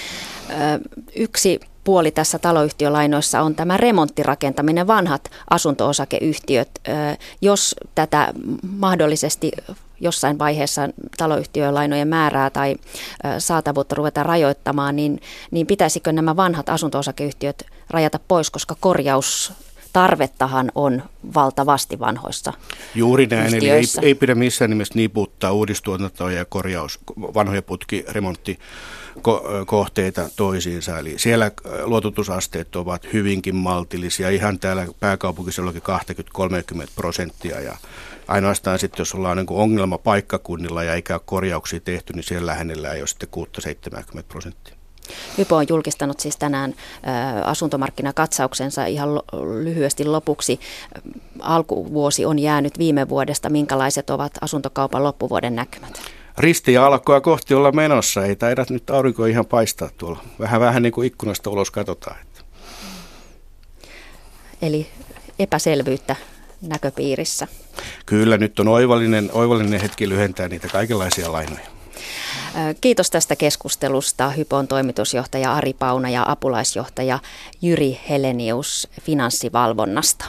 [SPEAKER 1] Yksi puoli tässä taloyhtiölainoissa on tämä remonttirakentaminen, vanhat asunto-osakeyhtiöt. Jos tätä mahdollisesti jossain vaiheessa taloyhtiölainojen määrää tai saatavuutta ruvetaan rajoittamaan, niin, niin pitäisikö nämä vanhat asunto-osakeyhtiöt rajata pois, koska korjaus tarvettahan on valtavasti vanhoissa
[SPEAKER 5] Juuri näin,
[SPEAKER 1] yhtiöissä.
[SPEAKER 5] Eli ei, ei pidä missään nimessä niputtaa uudistuotantoa ja korjaus, vanhoja putkiremonttikohteita toisiinsa. Eli siellä luototusasteet ovat hyvinkin maltillisia, ihan täällä pääkaupunkiseudullakin kaksikymmentä kolmekymmentä prosenttia. Ja ainoastaan sitten, jos ollaan niin kuin ongelma paikkakunnilla ja eikä ole korjauksia tehty, niin siellä lähennellä ei ole sitten kuusikymmentä seitsemänkymmentä prosenttia.
[SPEAKER 1] Hypo on julkistanut siis tänään ä, asuntomarkkinakatsauksensa ihan lyhyesti lopuksi. Alkuvuosi on jäänyt viime vuodesta. Minkälaiset ovat asuntokaupan loppuvuoden näkymät?
[SPEAKER 5] Risti ja alkoa kohti olla menossa. Ei taida nyt aurinko ihan paistaa tuolla. Vähän vähän niin kuin ikkunasta ulos katsotaan.
[SPEAKER 1] Eli epäselvyyttä näköpiirissä.
[SPEAKER 5] Kyllä, nyt on oivallinen, oivallinen hetki lyhentää niitä kaikenlaisia lainoja.
[SPEAKER 1] Kiitos tästä keskustelusta Hypon toimitusjohtaja Ari Pauna ja apulaisjohtaja Jyri Helenius Finanssivalvonnasta.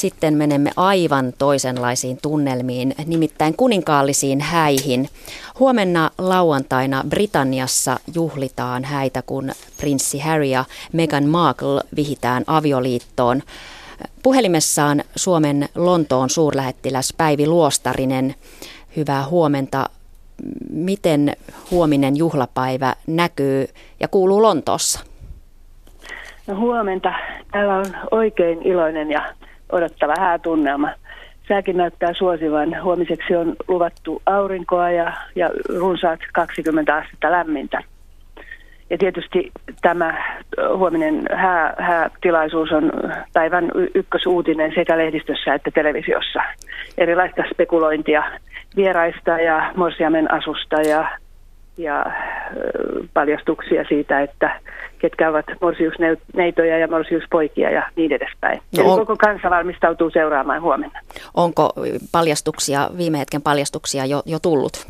[SPEAKER 1] sitten menemme aivan toisenlaisiin tunnelmiin, nimittäin kuninkaallisiin häihin. Huomenna lauantaina Britanniassa juhlitaan häitä, kun prinssi Harry ja Meghan Markle vihitään avioliittoon. Puhelimessaan Suomen Lontoon suurlähettiläs Päivi Luostarinen. Hyvää huomenta. Miten huominen juhlapäivä näkyy ja kuuluu Lontoossa?
[SPEAKER 7] No huomenta. Täällä on oikein iloinen ja odottava häätunnelma. Sääkin näyttää suosivan. Huomiseksi on luvattu aurinkoa ja, ja runsaat kaksikymmentä astetta lämmintä. Ja tietysti tämä huominen hää, häätilaisuus on päivän ykkösuutinen sekä lehdistössä että televisiossa. Erilaista spekulointia vieraista ja morsiamen asusta ja, ja paljastuksia siitä, että ketkä ovat morsiusneitoja ja morsiuspoikia ja niin edespäin. No on... Eli koko kansa valmistautuu seuraamaan huomenna.
[SPEAKER 1] Onko paljastuksia, viime hetken paljastuksia jo, jo tullut?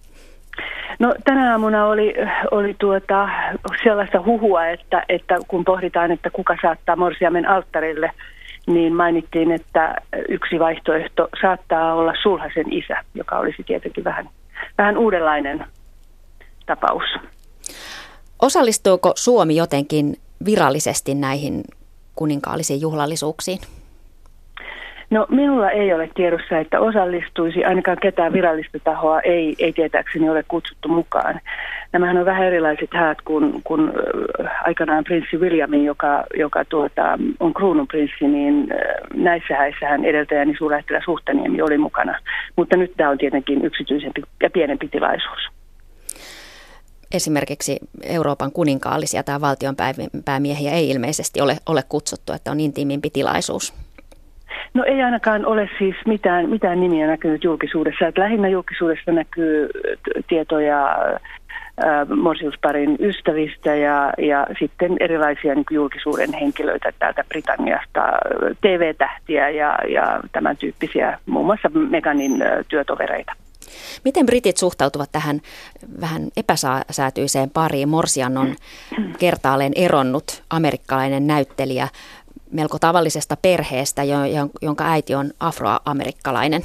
[SPEAKER 7] No tänä aamuna oli, oli tuota, sellaista huhua, että, että kun pohditaan, että kuka saattaa morsiamen alttarille, niin mainittiin, että yksi vaihtoehto saattaa olla sulhasen isä, joka olisi tietenkin vähän, vähän uudenlainen tapaus.
[SPEAKER 1] Osallistuuko Suomi jotenkin virallisesti näihin kuninkaallisiin juhlallisuuksiin?
[SPEAKER 7] No minulla ei ole tiedossa, että osallistuisi, ainakaan ketään virallista tahoa ei, ei tietääkseni ole kutsuttu mukaan. Nämähän on vähän erilaiset häät kuin, kuin aikanaan prinssi Williamin, joka, joka tuota, on kruununprinssi, niin näissä häissähän edeltäjäni suurlähettiläs Huhtaniemi oli mukana. Mutta nyt tämä on tietenkin yksityisempi ja pienempi tilaisuus.
[SPEAKER 1] Esimerkiksi Euroopan kuninkaallisia tai valtionpäämiehiä ei ilmeisesti ole, ole kutsuttu, että on intiimimpi tilaisuus.
[SPEAKER 7] No ei ainakaan ole siis mitään, mitään nimiä näkynyt julkisuudessa. Että lähinnä julkisuudessa näkyy tietoja äh, morsiusparin ystävistä ja, ja sitten erilaisia niin kuin julkisuuden henkilöitä täältä Britanniasta, T V-tähtiä ja, ja tämän tyyppisiä, muun muassa Meghanin äh, työtovereita.
[SPEAKER 1] Miten britit suhtautuvat tähän vähän epäsäätyiseen pariin? Morsian on kertaalleen eronnut amerikkalainen näyttelijä melko tavallisesta perheestä, jonka äiti on afroamerikkalainen.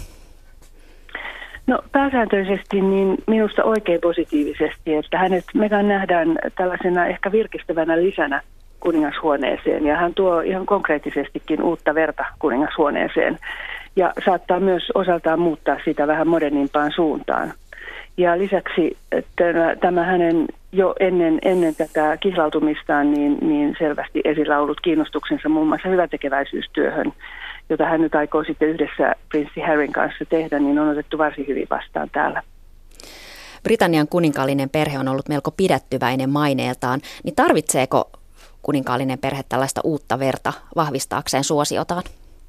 [SPEAKER 7] No pääsääntöisesti niin minusta oikein positiivisesti, että hänet Meghan nähdään tällaisena ehkä virkistävänä lisänä kuningashuoneeseen ja hän tuo ihan konkreettisestikin uutta verta kuningashuoneeseen ja saattaa myös osaltaan muuttaa sitä vähän modernimpaan suuntaan. Ja lisäksi että tämä hänen jo ennen, ennen tätä kihlautumistaan niin, niin selvästi esillä ollut kiinnostuksensa muun muassa hyväntekeväisyystyöhön, jota hän nyt aikoo sitten yhdessä prinssi Harryn kanssa tehdä, niin on otettu varsin hyvin vastaan täällä.
[SPEAKER 1] Britannian kuninkaallinen perhe on ollut melko pidättyväinen maineeltaan, niin tarvitseeko kuninkaallinen perhe tällaista uutta verta vahvistaakseen suosiotaan?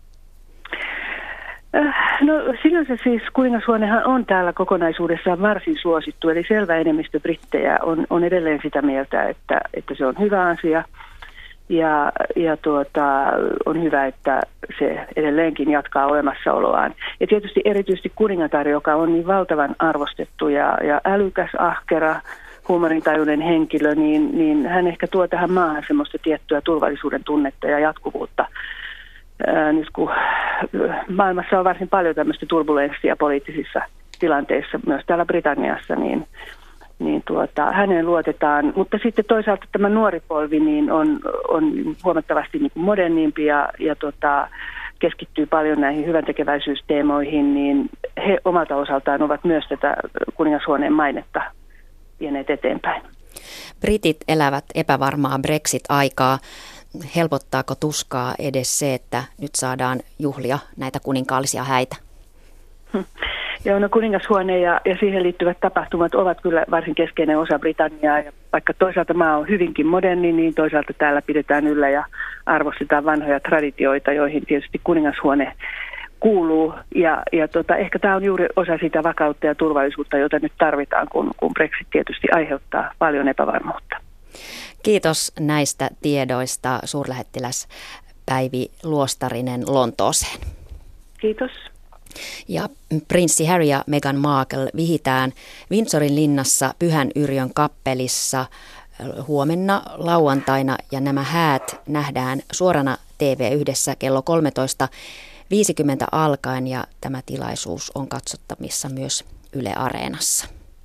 [SPEAKER 7] No sinänsä siis kuningashuonehan on täällä kokonaisuudessaan varsin suosittu, eli selvä enemmistö brittejä on, on edelleen sitä mieltä, että, että se on hyvä asia ja, ja tuota, on hyvä, että se edelleenkin jatkaa olemassaoloaan. Ja tietysti erityisesti kuningatar, joka on niin valtavan arvostettu ja, ja älykäs, ahkera, huumorintajuinen henkilö, niin, niin hän ehkä tuo tähän maahan semmoista tiettyä turvallisuuden tunnetta ja jatkuvuutta. Nyt kun maailmassa on varsin paljon tämmöistä turbulenssia poliittisissa tilanteissa, myös täällä Britanniassa, niin, niin tuota, häneen luotetaan. Mutta sitten toisaalta tämä nuori polvi niin on, on huomattavasti niin kuin modernimpi ja, ja tota, keskittyy paljon näihin hyväntekeväisyysteemoihin, niin he omalta osaltaan ovat myös tätä kuningashuoneen mainetta vieneet eteenpäin.
[SPEAKER 1] Britit elävät epävarmaa Brexit-aikaa. Helpottaako tuskaa edes se, että nyt saadaan juhlia näitä kuninkaallisia häitä?
[SPEAKER 7] Joo, no kuningashuone ja, ja siihen liittyvät tapahtumat ovat kyllä varsin keskeinen osa Britanniaa. Ja vaikka toisaalta maa on hyvinkin moderni, niin toisaalta täällä pidetään yllä ja arvostetaan vanhoja traditioita, joihin tietysti kuningashuone kuuluu. Ja, ja tota, ehkä tämä on juuri osa sitä vakautta ja turvallisuutta, jota nyt tarvitaan, kun, kun Brexit tietysti aiheuttaa paljon epävarmuutta.
[SPEAKER 1] Kiitos näistä tiedoista, suurlähettiläs Päivi Luostarinen Lontooseen.
[SPEAKER 7] Kiitos.
[SPEAKER 1] Ja prinssi Harry ja Meghan Markle vihitään Windsorin linnassa Pyhän Yrjön kappelissa huomenna lauantaina ja nämä häät nähdään suorana T V yhdessä kello kolmetoista viisikymmentä alkaen ja tämä tilaisuus on katsottavissa myös Yle Areenassa.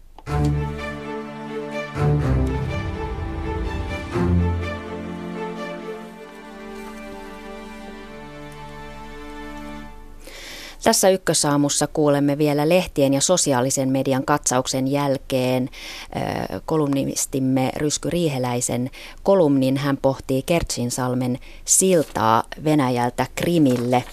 [SPEAKER 1] Tässä Ykkösaamussa kuulemme vielä lehtien ja sosiaalisen median katsauksen jälkeen kolumnistimme Rysky Riiheläisen kolumnin. Hän pohtii Kertsinsalmen siltaa Venäjältä Krimille.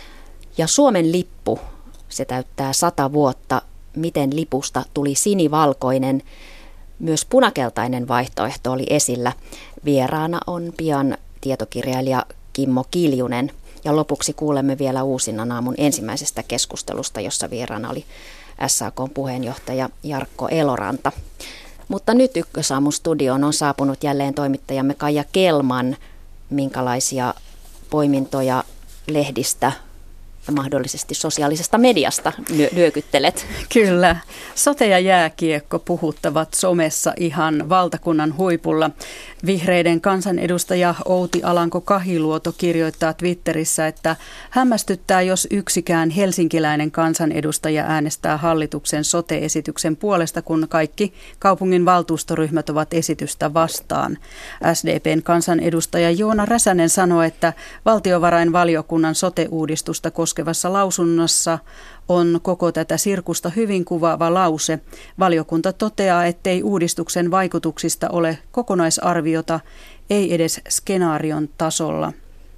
[SPEAKER 1] Ja Suomen lippu, se täyttää sata vuotta. Miten lipusta tuli sinivalkoinen? Myös punakeltainen vaihtoehto oli esillä. Vieraana on pian tietokirjailija Kimmo Kiljunen. Ja lopuksi kuulemme vielä uusinnan aamun ensimmäisestä keskustelusta, jossa vieraana oli S A K:n puheenjohtaja Jarkko Eloranta. Mutta nyt Ykkösaamun studioon on saapunut jälleen toimittajamme Kaija Kelman. Minkälaisia poimintoja lehdistä ja mahdollisesti sosiaalisesta mediasta nyökyttelet?
[SPEAKER 2] Kyllä. Sote ja jääkiekko puhuttavat somessa ihan valtakunnan huipulla. Vihreiden kansanedustaja Outi Alanko-Kahiluoto kirjoittaa Twitterissä, että hämmästyttää, jos yksikään helsinkiläinen kansanedustaja äänestää hallituksen sote-esityksen puolesta, kun kaikki kaupungin valtuustoryhmät ovat esitystä vastaan. S D P:n kansanedustaja Joona Räsänen sanoi, että valtiovarainvaliokunnan sote-uudistusta koskevassa lausunnossa on koko tätä sirkusta hyvin kuvaava lause. Valiokunta toteaa, ettei uudistuksen vaikutuksista ole kokonaisarviota, ei edes skenaarion tasolla.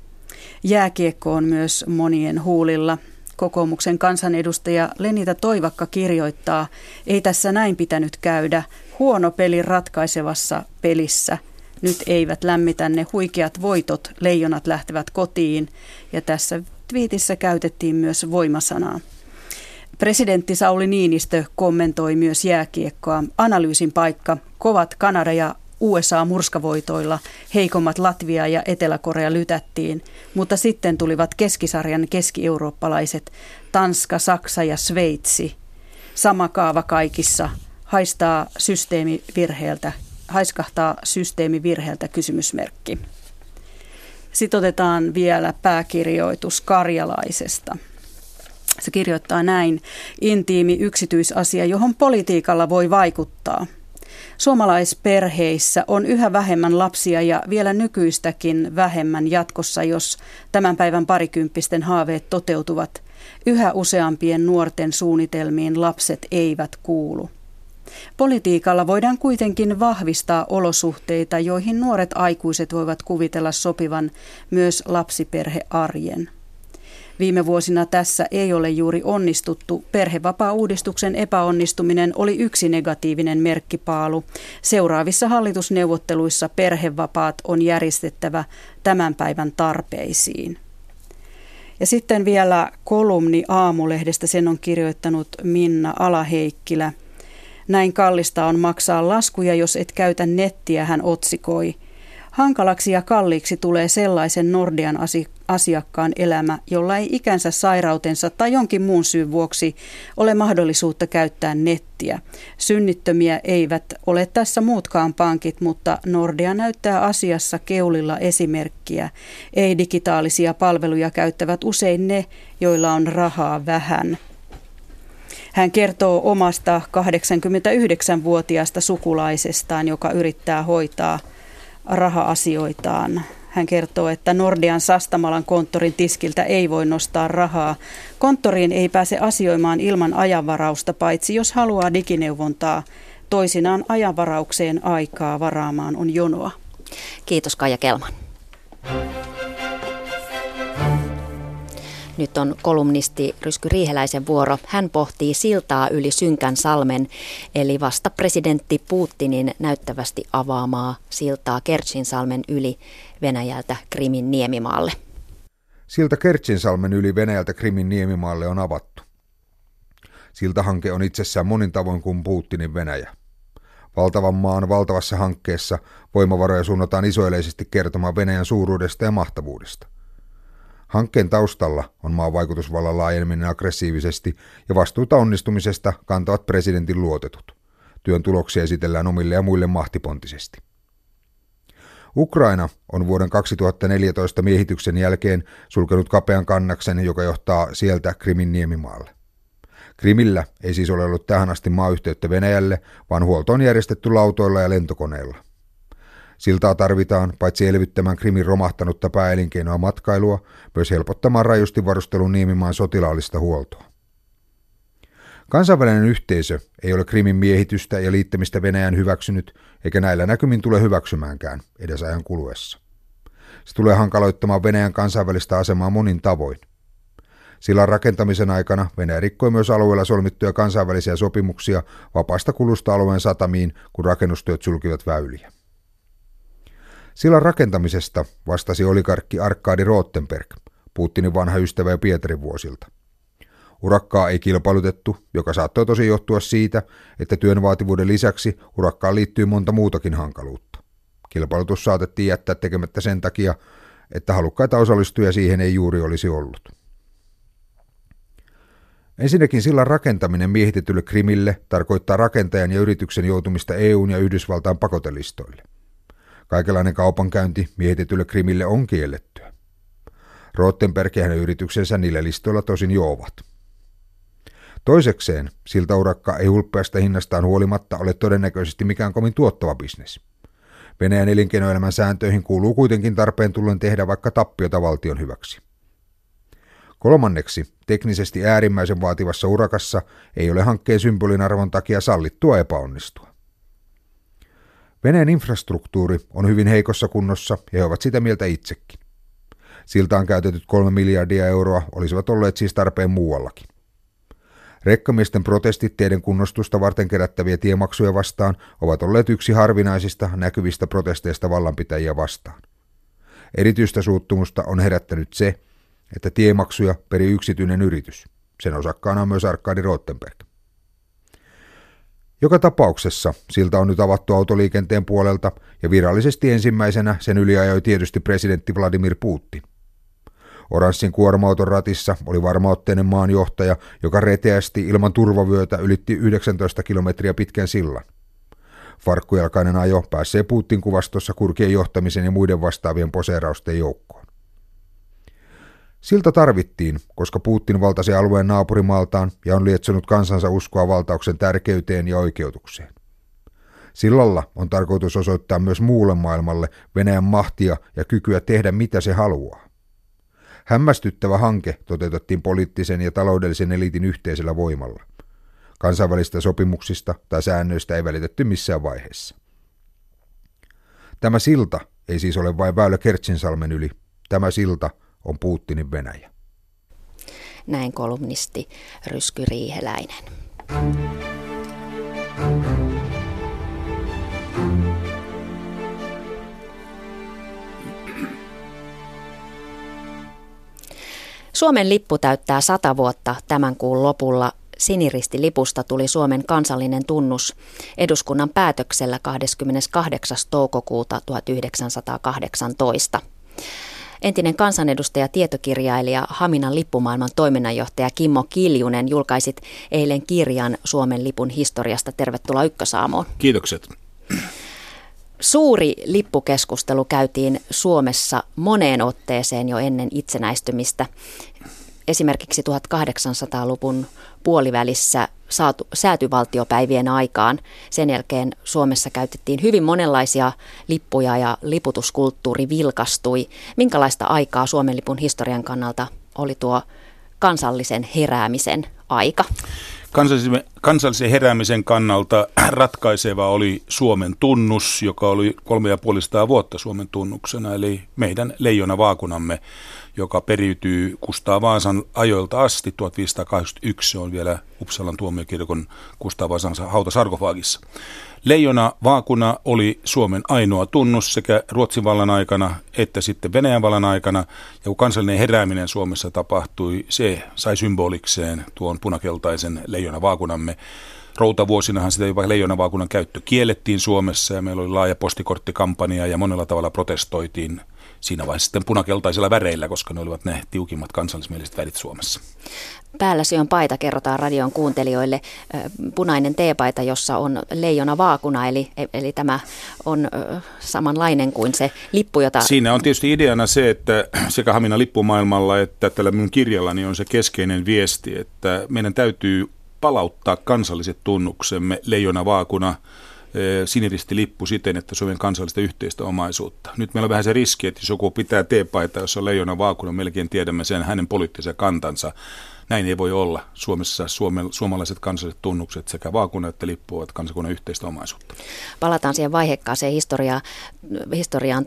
[SPEAKER 2] Jääkiekko on myös monien huulilla. Kokoomuksen kansanedustaja Lenita Toivakka kirjoittaa, ei tässä näin pitänyt käydä, huono peli ratkaisevassa pelissä. Nyt eivät lämmitä ne huikeat voitot, leijonat lähtevät kotiin ja tässä twiitissä käytettiin myös voimasanaa. Presidentti Sauli Niinistö kommentoi myös jääkiekkoa. Analyysin paikka, kovat Kanada ja U S A murskavoitoilla, heikommat Latvia ja Etelä-Korea lytättiin, mutta sitten tulivat keskisarjan keski-eurooppalaiset, Tanska, Saksa ja Sveitsi. Sama kaava kaikissa, haistaa systeemivirheeltä, haiskahtaa systeemivirheeltä kysymysmerkki. Sitten otetaan vielä pääkirjoitus Karjalaisesta. Se kirjoittaa näin, intiimi yksityisasia, johon politiikalla voi vaikuttaa. Suomalaisperheissä on yhä vähemmän lapsia ja vielä nykyistäkin vähemmän jatkossa, jos tämän päivän parikymppisten haaveet toteutuvat. Yhä useampien nuorten suunnitelmiin lapset eivät kuulu. Politiikalla voidaan kuitenkin vahvistaa olosuhteita, joihin nuoret aikuiset voivat kuvitella sopivan myös lapsiperhearjen. Viime vuosina tässä ei ole juuri onnistuttu. Perhevapaa-uudistuksen epäonnistuminen oli yksi negatiivinen merkkipaalu. Seuraavissa hallitusneuvotteluissa perhevapaat on järjestettävä tämän päivän tarpeisiin. Ja sitten vielä kolumni Aamulehdestä, sen on kirjoittanut Minna Alaheikkilä. Näin kallista on maksaa laskuja, jos et käytä nettiä, hän otsikoi. Hankalaksi ja kalliiksi tulee sellaisen Nordean asiakkaan elämä, jolla ei ikänsä, sairautensa tai jonkin muun syyn vuoksi ole mahdollisuutta käyttää nettiä. Synnittömiä eivät ole tässä muutkaan pankit, mutta Nordea näyttää asiassa keulilla esimerkkiä. Ei-digitaalisia palveluja käyttävät usein ne, joilla on rahaa vähän. Hän kertoo omasta kahdeksankymmentäyhdeksänvuotiaasta sukulaisestaan, joka yrittää hoitaa raha-asioitaan. Hän kertoo, että Nordean Sastamalan konttorin tiskiltä ei voi nostaa rahaa. Konttoriin ei pääse asioimaan ilman ajanvarausta, paitsi jos haluaa digineuvontaa. Toisinaan ajanvaraukseen aikaa varaamaan on jonoa.
[SPEAKER 1] Kiitos Kaija Kelman. Nyt on kolumnisti Rysky Riiheläisen vuoro. Hän pohtii siltaa yli Synkän salmen, eli vasta presidentti Putinin näyttävästi avaamaa siltaa Kertsinsalmen yli Venäjältä Krimin niemimaalle.
[SPEAKER 8] Silta Kertsinsalmen yli Venäjältä Krimin niemimaalle on avattu. Siltahanke on itsessään monin tavoin kuin Putinin Venäjä. Valtavan maan valtavassa hankkeessa voimavaroja suunnataan isoeleisesti kertomaan Venäjän suuruudesta ja mahtavuudesta. Hankkeen taustalla on maan vaikutusvallan laajeneminen aggressiivisesti ja vastuuta onnistumisesta kantavat presidentin luotetut. Työn tuloksia esitellään omille ja muille mahtipontisesti. Ukraina on vuoden kaksituhattaneljätoista miehityksen jälkeen sulkenut kapean kannaksen, joka johtaa sieltä Krimin niemimaalle. Krimillä ei siis ole ollut tähän asti maayhteyttä Venäjälle, vaan huolto on järjestetty lautoilla ja lentokoneilla. Siltaa tarvitaan paitsi elvyttämään Krimin romahtanutta pääelinkeinoa matkailua, myös helpottamaan rajusti varustelun niemimaan sotilaallista huoltoa. Kansainvälinen yhteisö ei ole Krimin miehitystä ja liittämistä Venäjän hyväksynyt, eikä näillä näkymin tule hyväksymäänkään edes ajan kuluessa. Se tulee hankaloittamaan Venäjän kansainvälistä asemaa monin tavoin. Sillan rakentamisen aikana Venäjä rikkoi myös alueella solmittuja kansainvälisiä sopimuksia vapaasta kulusta alueen satamiin, kun rakennustyöt sulkivat väyliä. Sillan rakentamisesta vastasi oligarkki Arkadi Rotenberg, Putinin vanha ystävä ja Pietarin vuosilta. Urakkaa ei kilpailutettu, joka saattoi tosi johtua siitä, että työn vaativuuden lisäksi urakkaan liittyy monta muutakin hankaluutta. Kilpailutus saatettiin jättää tekemättä sen takia, että halukkaita osallistujia siihen ei juuri olisi ollut. Ensinnäkin sillan rakentaminen miehitetylle Krimille tarkoittaa rakentajan ja yrityksen joutumista E U:n ja Yhdysvaltain pakotelistoille. Kaikenlainen kaupankäynti miehitetylle Krimille on kiellettyä. Rotenberg ja hänen yrityksensä niillä listoilla tosin jo ovat. Toisekseen siltaurakka ei hulppeasta hinnastaan huolimatta ole todennäköisesti mikään kovin tuottava bisnes. Venäjän elinkeinoelämän sääntöihin kuuluu kuitenkin tarpeen tullen tehdä vaikka tappiota valtion hyväksi. Kolmanneksi, teknisesti äärimmäisen vaativassa urakassa ei ole hankkeen symbolin arvon takia sallittua epäonnistua. Venäjän infrastruktuuri on hyvin heikossa kunnossa ja he ovat sitä mieltä itsekin. Siltaan käytetyt kolme miljardia euroa olisivat olleet siis tarpeen muuallakin. Rekkamiesten protestit teiden kunnostusta varten kerättäviä tiemaksuja vastaan ovat olleet yksi harvinaisista näkyvistä protesteista vallanpitäjiä vastaan. Erityistä suuttumusta on herättänyt se, että tiemaksuja peri yksityinen yritys. Sen osakkaana on myös Arkadi Rotenberg. Joka tapauksessa silta on nyt avattu autoliikenteen puolelta ja virallisesti ensimmäisenä sen yli ajoi tietysti presidentti Vladimir Putin. Oranssin kuorma-auton ratissa oli varmaotteinen maanjohtaja, joka reteästi ilman turvavyötä ylitti yhdeksäntoista kilometriä pitkän sillan. Farkkujalkainen ajo pääsee Putin kuvastossa kurkien johtamisen ja muiden vastaavien poseerausten joukkoon. Silta tarvittiin, koska Putin valtasi alueen naapurimaaltaan ja on lietsonut kansansa uskoa valtauksen tärkeyteen ja oikeutukseen. Sillalla on tarkoitus osoittaa myös muulle maailmalle Venäjän mahtia ja kykyä tehdä mitä se haluaa. Hämmästyttävä hanke toteutettiin poliittisen ja taloudellisen eliitin yhteisellä voimalla. Kansainvälisistä sopimuksista tai säännöistä ei välitetty missään vaiheessa. Tämä silta ei siis ole vain väylä Kertsinsalmen yli. Tämä silta on Putinin Venäjä.
[SPEAKER 1] Näin kolumnisti Rysky Riiheläinen. Suomen lippu täyttää sata vuotta tämän kuun lopulla. Siniristilipusta tuli Suomen kansallinen tunnus eduskunnan päätöksellä kahdeskymmeneskahdeksas toukokuuta tuhatyhdeksänsataakahdeksantoista. Entinen kansanedustaja, tietokirjailija, Haminan lippumaailman toiminnanjohtaja Kimmo Kiljunen julkaisit eilen kirjan Suomen lipun historiasta. Tervetuloa Ykkösaamuun.
[SPEAKER 9] Kiitokset.
[SPEAKER 1] Suuri lippukeskustelu käytiin Suomessa moneen otteeseen jo ennen itsenäistymistä. Esimerkiksi tuhatkahdeksansataaluvun puolivälissä saatu, säätyvaltiopäivien aikaan. Sen jälkeen Suomessa käytettiin hyvin monenlaisia lippuja ja liputuskulttuuri vilkastui. Minkälaista aikaa Suomen lipun historian kannalta oli tuo kansallisen heräämisen aika?
[SPEAKER 9] Kansallisen, kansallisen heräämisen kannalta ratkaiseva oli Suomen tunnus, joka oli kolme ja puolisataa vuotta Suomen tunnuksena, eli meidän leijonavaakunamme, joka periytyy Kustaa Vaasan ajoilta asti. tuhatviisisataakahdeksankymmentäyksi se on vielä Uppsalan tuomiokirkon Kustaa Vaasan hautasarkofaagissa. Leijonavaakuna oli Suomen ainoa tunnus sekä Ruotsin vallan aikana että sitten Venäjän vallan aikana. Ja kun kansallinen herääminen Suomessa tapahtui, se sai symbolikseen tuon punakeltaisen leijonavaakunamme. Routavuosinahan sitä jopa leijonavaakunan käyttö kiellettiin Suomessa ja meillä oli laaja postikorttikampanja ja monella tavalla protestoitiin siinä vaiheessa sitten punakeltaisilla väreillä, koska ne olivat ne tiukimmat kansallismieliset värit Suomessa.
[SPEAKER 1] Päälläsi on paita, kerrotaan radion kuuntelijoille, punainen teepaita, jossa on leijona vaakuna, eli, eli tämä on samanlainen kuin se lippu, jota...
[SPEAKER 9] Siinä on tietysti ideana se, että sekä Haminan lippumaailmalla että tällä minun kirjallani on se keskeinen viesti, että meidän täytyy palauttaa kansalliset tunnuksemme, leijona vaakuna, siniristilippu siten, että Suomen kansallista yhteistä omaisuutta. Nyt meillä on vähän se riski, että jos joku pitää teepaita, jossa on leijona vaakuna, melkein tiedämme sen hänen poliittisen kantansa. Näin ei voi olla. Suomessa suome, suomalaiset kansalliset tunnukset sekä vaakuna että lippu ovat kansakunnan yhteistä omaisuutta.
[SPEAKER 1] Palataan siihen vaihekkaaseen historiaan, historiaan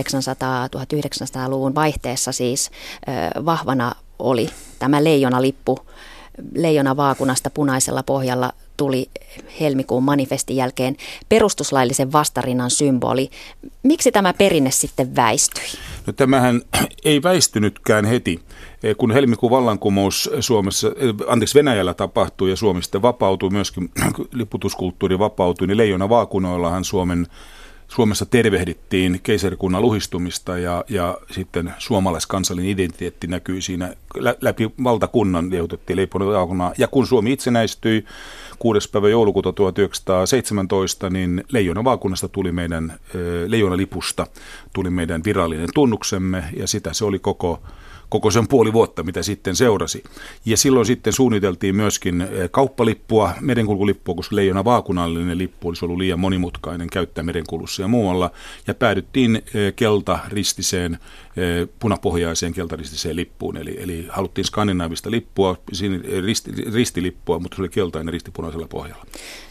[SPEAKER 1] tuhatkahdeksansataa-tuhatyhdeksänsataaluvun vaihteessa siis äh, vahvana oli tämä leijonalippu. Leijona vaakunasta punaisella pohjalla tuli helmikuun manifestin jälkeen perustuslaillisen vastarinnan symboli. Miksi tämä perinne sitten väistyi?
[SPEAKER 9] No, tämähän ei väistynytkään heti. Kun helmikuun vallankumous Suomessa, anteeksi Venäjällä tapahtui ja Suomi sitten vapautui, myöskin liputuskulttuuri vapautui, niin leijona vaakunoillahan Suomen Suomessa tervehdittiin keisarikunnan luhistumista ja, ja sitten suomalaiskansallinen identiteetti näkyi siinä läpi valtakunnan liutettiin leijonavaakunaa. Ja kun Suomi itsenäistyi kuudes päivä joulukuuta tuhatyhdeksänsataaseitsemäntoista, niin leijonavaakunasta tuli meidän, leijonalipusta tuli meidän virallinen tunnuksemme ja sitä se oli koko koko sen puoli vuotta, mitä sitten seurasi. Ja silloin sitten suunniteltiin myöskin kauppalippua, merenkulkulippua, koska leijona vaakunallinen lippu olisi ollut liian monimutkainen käyttää merenkulussa ja muualla. Ja päädyttiin keltaristiseen, punapohjaiseen keltaristiseen lippuun. Eli, eli haluttiin skandinaavista lippua, risti, ristilippua, mutta se oli keltainen ristipunaisella pohjalla.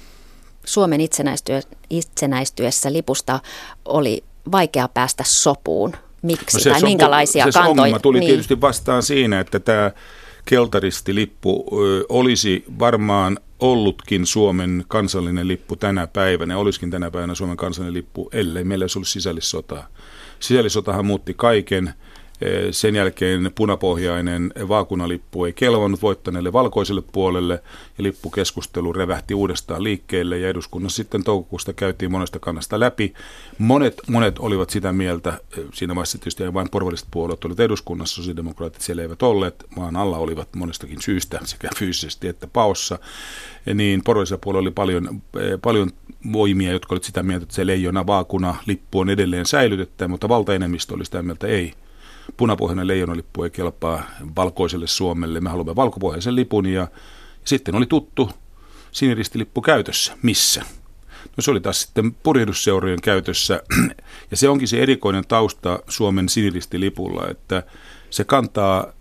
[SPEAKER 1] Suomen itsenäistyessä lipusta oli vaikea päästä sopuun. Miksi
[SPEAKER 9] no se
[SPEAKER 1] tai
[SPEAKER 9] sopu,
[SPEAKER 1] minkälaisia
[SPEAKER 9] se
[SPEAKER 1] kantoja?
[SPEAKER 9] Se ongelma tuli
[SPEAKER 1] niin.
[SPEAKER 9] tietysti vastaan siinä, että tämä keltaristilippu ö, olisi varmaan ollutkin Suomen kansallinen lippu tänä päivänä, ja olisikin tänä päivänä Suomen kansallinen lippu, ellei meillä olisi ollut sisällissotaa. Sisällissotahan muutti kaiken. Sen jälkeen punapohjainen vaakunalippu ei kelvannut voittaneelle valkoiselle puolelle ja lippukeskustelu revähti uudestaan liikkeelle ja eduskunnassa sitten toukokuusta käytiin monesta kannasta läpi. Monet, monet olivat sitä mieltä, siinä vaiheessa tietysti vain porvarilliset puolueet olivat eduskunnassa, sosiaalidemokraatit siellä eivät olleet, maan alla olivat monestakin syystä sekä fyysisesti että paossa, niin porvarillisella puolella oli paljon, paljon voimia, jotka olivat sitä mieltä, että se leijona vaakuna lippu on edelleen säilytettävä, mutta valtaenemmistö oli sitä mieltä, ei. Punapohjainen leijonalippu ei kelpaa valkoiselle Suomelle. Me haluamme valkopohjaisen lipun ja sitten oli tuttu siniristilippu käytössä. Missä? No se oli taas sitten purjehdusseurojen käytössä ja se onkin se erikoinen tausta Suomen siniristilipulla, että se kantaa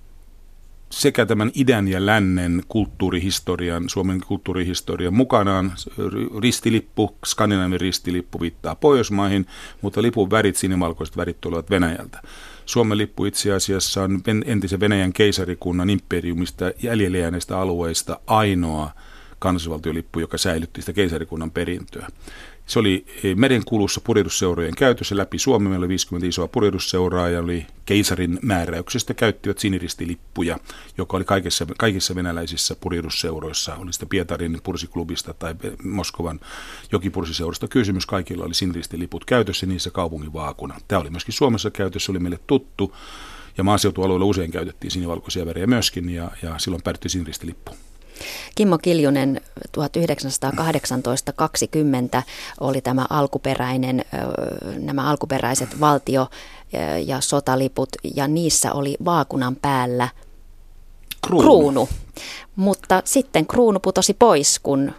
[SPEAKER 9] sekä tämän idän ja lännen kulttuurihistorian, Suomen kulttuurihistorian mukanaan. Ristilippu, skandinaavinen ristilippu viittaa Pohjoismaihin, mutta lipun värit, sinivalkoiset värit tulevat Venäjältä. Suomen lippu itse asiassa on entisen Venäjän keisarikunnan imperiumista jäljelle jääneistä alueista ainoa kansallisvaltiolippu, joka säilytti sitä keisarikunnan perintöä. Se oli merenkulussa purjehdusseurojen käytössä läpi Suomi. Meillä oli viisikymmentä isoa purjehdusseuraa ja oli keisarin määräyksestä käyttivät siniristilippuja, joka oli kaikissa, kaikissa venäläisissä purjehdusseuroissa. Oli sitä Pietarin pursiklubista tai Moskovan jokipursiseurasta kysymys. Kaikilla oli siniristiliput käytössä niissä kaupungin vaakuna. Tämä oli myöskin Suomessa käytössä, oli meille tuttu ja maaseutualueilla usein käytettiin sinivalkoisia värejä myöskin ja, ja silloin päädyttiin siniristilippuun.
[SPEAKER 1] Kimmo Kiljunen, tuhatyhdeksänsataakahdeksantoista kaksikymmentä oli tämä alkuperäinen, nämä alkuperäiset valtio- ja sotaliput, ja niissä oli vaakunan päällä kruunu. kruunu. Mutta sitten kruunu putosi pois, kun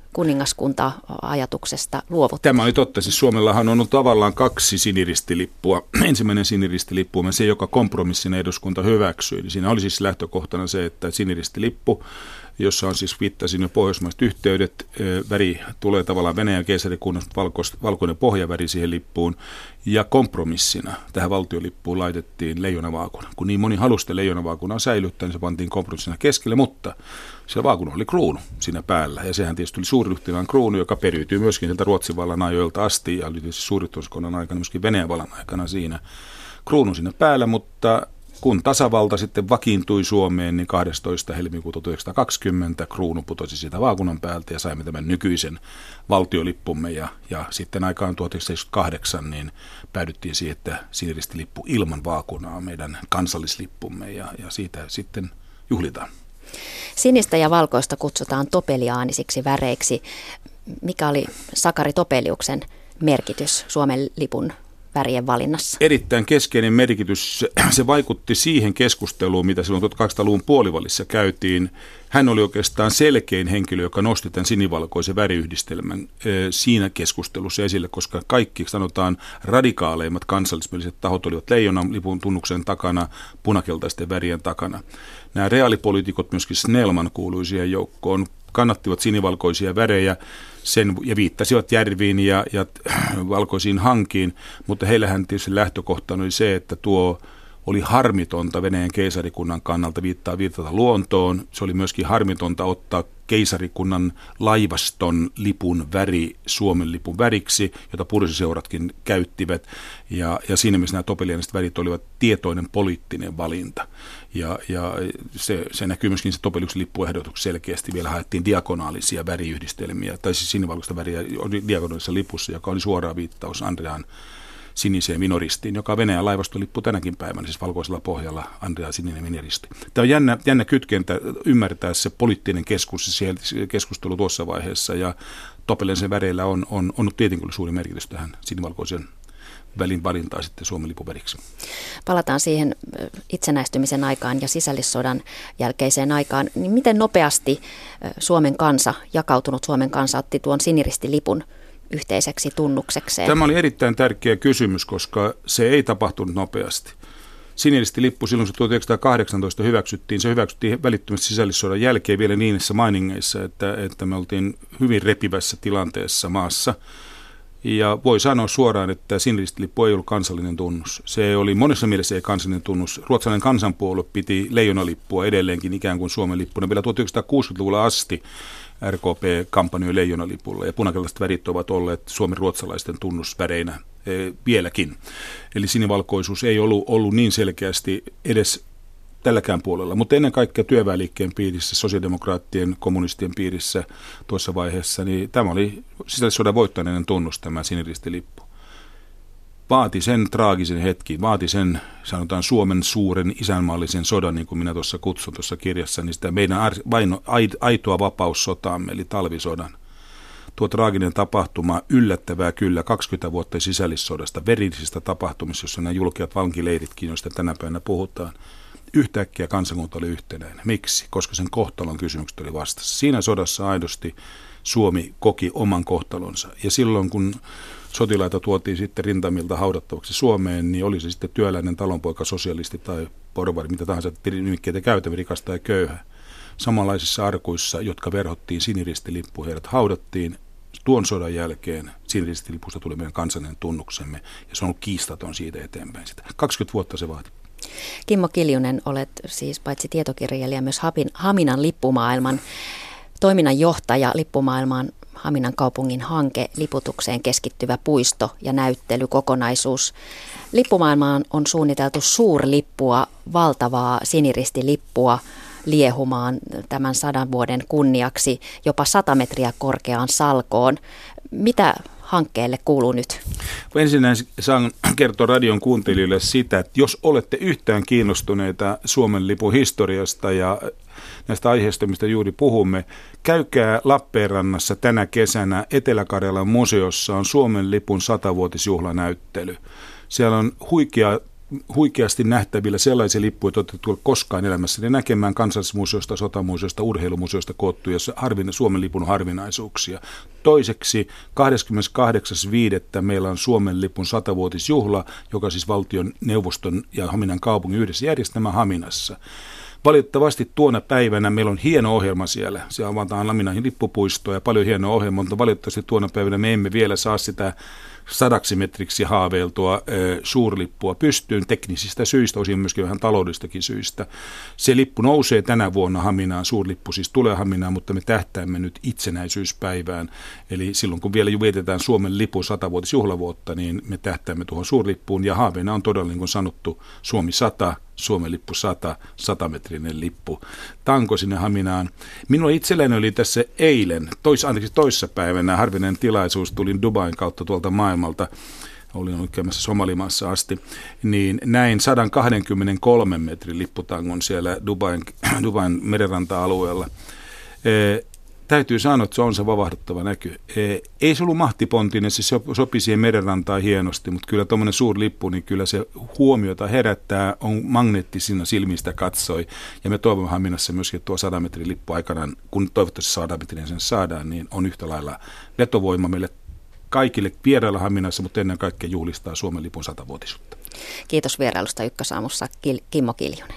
[SPEAKER 1] kuningaskunta-ajatuksesta luovuttiin.
[SPEAKER 9] Tämä oli totta. Siis Suomellahan on ollut tavallaan kaksi siniristilipua. Ensimmäinen siniristilippu on se, joka kompromissina eduskunta hyväksyi. Siinä oli siis lähtökohtana se, että siniristilippu, jossa on siis viittasin jo pohjoismaiset yhteydet, väri tulee tavallaan Venäjän keisarikunnasta valkoinen pohjaväri siihen lippuun, ja kompromissina tähän valtiolippuun laitettiin leijonavaakuna. Kun niin moni halusi sitä leijonavaakunaa säilyttää, niin se pantiin kompromissina keskelle, mutta siellä vaakuna oli kruunu siinä päällä, ja sehän tietysti oli suurryhtinään kruunu, joka periytyy myöskin sieltä Ruotsin vallan ajoilta asti, ja oli tietysti suurryhtinäiskunnan aikana myöskin Venäjän vallan aikana siinä kruunu siinä päällä, mutta kun tasavalta sitten vakiintui Suomeen, niin kahdestoista helmikuuta tuhatyhdeksänsataakaksikymmentä kruunu putosi siitä vaakunan päältä ja saimme tämän nykyisen valtiolippumme. Ja, ja sitten aikaan tuhatyhdeksänsataaseitsemänkymmentäkahdeksan niin päädyttiin siihen, että siniristilippu ilman vaakunaa on meidän kansallislippumme ja, ja siitä sitten juhlitaan.
[SPEAKER 1] Sinistä ja valkoista kutsutaan topeliaanisiksi väreiksi. Mikä oli Sakari Topeliuksen merkitys Suomen lipun värien valinnassa?
[SPEAKER 9] Erittäin keskeinen merkitys. Se vaikutti siihen keskusteluun, mitä silloin tuhatkahdeksansataaluvun puolivälissa käytiin. Hän oli oikeastaan selkein henkilö, joka nosti tämän sinivalkoisen väriyhdistelmän siinä keskustelussa esille, koska kaikki sanotaan radikaaleimmat kansallismieliset tahot olivat leijonan lipun tunnuksen takana, punakeltaisten värien takana. Nämä reaalipoliitikot, myöskin Snellman kuului siihen joukkoon, kannattivat sinivalkoisia värejä sen, ja viittasivat järviin ja, ja valkoisiin hankiin, mutta heillähän tietysti lähtökohta oli se, että tuo oli harmitonta Venäjän keisarikunnan kannalta viittaa viitata luontoon. Se oli myöskin harmitonta ottaa keisarikunnan laivaston lipun väri Suomen lipun väriksi, jota puriseseuratkin käyttivät. Ja, ja siinä mielessä nämä topeliaaniset värit olivat tietoinen poliittinen valinta. Ja, ja se, se näkyy myöskin se Topeliuksen lippuehdotuksessa selkeästi. Vielä haettiin diagonaalisia väriyhdistelmiä, tai siis sinivalkoista väriä diagonaalisessa lipussa, joka oli suoraan viittaus Andrean siniseen vinoristiin, joka on Venäjän laivastolippu tänäkin päivänä, siis valkoisella pohjalla Andrea sininen vinoristi. Tämä on jännä, jännä kytkentä ymmärtää se poliittinen keskus, se keskustelu tuossa vaiheessa, ja Topeliaanisen väreillä on, on, on tietenkin suuri merkitys tähän sinivalkoisen välin valintaan sitten Suomen lipun väriksi.
[SPEAKER 1] Palataan siihen itsenäistymisen aikaan ja sisällissodan jälkeiseen aikaan. Niin miten nopeasti Suomen kansa, jakautunut Suomen kansa, otti tuon siniristilipun yhteiseksi tunnuksekseen?
[SPEAKER 9] Tämä oli erittäin tärkeä kysymys, koska se ei tapahtunut nopeasti. Siniristilippu silloin se tuhatyhdeksänsataakahdeksantoista hyväksyttiin. Se hyväksyttiin välittömästi sisällissodan jälkeen vielä niissä mainingeissa, että, että me oltiin hyvin repivässä tilanteessa maassa. Ja voi sanoa suoraan, että siniristilippu ei ollut kansallinen tunnus. Se oli monessa mielessä ei kansallinen tunnus. Ruotsalainen kansanpuolue piti leijonalippua edelleenkin ikään kuin Suomen lippuna. Vielä tuhatyhdeksänsataakuusikymmentäluvulla asti R K P kampanjoi leijonalipulla ja punakeltaiset värit ovat olleet Suomen ruotsalaisten tunnusväreinä e, vieläkin. Eli sinivalkoisuus ei ollut, ollut niin selkeästi edes tälläkään puolella, mutta ennen kaikkea työväenliikkeen piirissä, sosiaalidemokraattien, kommunistien piirissä tuossa vaiheessa, niin tämä oli sisällissodan voittaneinen tunnus, tämä siniristilippu. Vaati sen traagisen hetki, vaati sen, sanotaan, Suomen suuren isänmaallisen sodan, niin kuin minä tuossa kutsun tuossa kirjassa, niin sitä meidän aitoa vapaussotaamme, eli talvisodan. Tuo traaginen tapahtuma, yllättävää kyllä, kaksikymmentä vuotta sisällissodasta, verillisistä tapahtumista, jossa nämä julkeat vankileiritkin, joista tänä päivänä puhutaan, yhtäkkiä kansakunta oli yhtenäinen. Miksi? Koska sen kohtalon kysymykset oli vastassa. Siinä sodassa aidosti Suomi koki oman kohtalonsa. Ja silloin, kun sotilaita tuotiin sitten rintamilta haudattavaksi Suomeen, niin oli se sitten työläinen, talonpoika, sosialisti tai porvari, mitä tahansa nimikkeitä käytämme, rikas tai köyhä. Samanlaisissa arkuissa, jotka verhottiin siniristilippu, heidät haudattiin. Tuon sodan jälkeen siniristilippusta tuli meidän kansallinen tunnuksemme, ja se on ollut kiistaton siitä eteenpäin. Sitä. kaksikymmentä vuotta se vaati.
[SPEAKER 1] Kimmo Kiljunen, olet siis paitsi tietokirjailija myös Haminan lippumaailman toiminnanjohtaja. Lippumaailman Haminan kaupungin hanke, liputukseen keskittyvä puisto ja näyttelykokonaisuus. Lippumaailmaan on suunniteltu suurlippua, valtavaa sinirisilippua liehumaan tämän sadan vuoden kunniaksi jopa sata metriä korkeaan salkoon. Mitä hankkeelle kuuluu nyt?
[SPEAKER 9] Ensinnäkin saan kertoa radion kuuntelijoille sitä, että jos olette yhtään kiinnostuneita Suomen lipun historiasta ja näistä aiheista, mistä juuri puhumme, käykää Lappeenrannassa tänä kesänä Etelä-Karjalan museossa on Suomen lipun satavuotisjuhlanäyttely. Siellä on huikea huikeasti nähtävillä sellaisia lippuja, joita ette tule koskaan elämässäni näkemään kansallismuseosta, sotamuseosta, urheilumuseosta koottuja Suomen lipun harvinaisuuksia. Toiseksi kahdeskymmeneskahdeksas viidettä meillä on Suomen lipun satavuotisjuhla, joka siis valtion neuvoston ja Haminan kaupungin yhdessä järjestämä Haminassa. Valitettavasti tuona päivänä meillä on hieno ohjelma siellä. Siellä avataan Haminan lippupuistoa ja paljon hienoa ohjelmaa, mutta valitettavasti tuona päivänä me emme vielä saa sitä sadaksi metriksi haaveiltua ö, suurlippua pystyyn teknisistä syistä, osin myöskin vähän taloudellistakin syistä. Se lippu nousee tänä vuonna Haminaan, suurlippu siis tulee Haminaan, mutta me tähtäämme nyt itsenäisyyspäivään. Eli silloin kun vielä vietetään Suomen lipun satavuotisjuhlavuotta, niin me tähtäämme tuohon suurlippuun ja haaveena on todella, niin kuin sanottu, Suomi sata. Suomen lippu sata, satametrinen lippu tanko sinne Haminaan. Minulla itselläni oli tässä eilen, tois, anteeksi toissapäivänä harvinainen tilaisuus, tulin Dubain kautta tuolta maailmalta, olin ollut käymässä Somalimaassa asti, niin näin sata kaksikymmentäkolme metrin lipputangon siellä Dubain, Dubain merenranta-alueella. E, täytyy sanoa, että se on se vavahduttava näky. E, ei se ollut mahtipontinen, se sopii siihen merenrantaan hienosti, mutta kyllä tuommoinen suuri lippu, niin kyllä se huomiota herättää, on magneettisina silmistä katsoi. Ja me toivomme Haminassa myöskin, että tuo sata metrin lippu aikanaan, kun toivottavasti sata metrin sen saadaan, niin on yhtä lailla vetovoima meille kaikille vierailla Haminassa, mutta ennen kaikkea juhlistaa Suomen lipun satavuotisuutta.
[SPEAKER 1] Kiitos vierailusta Ykkösaamussa Kimmo Kiljunen.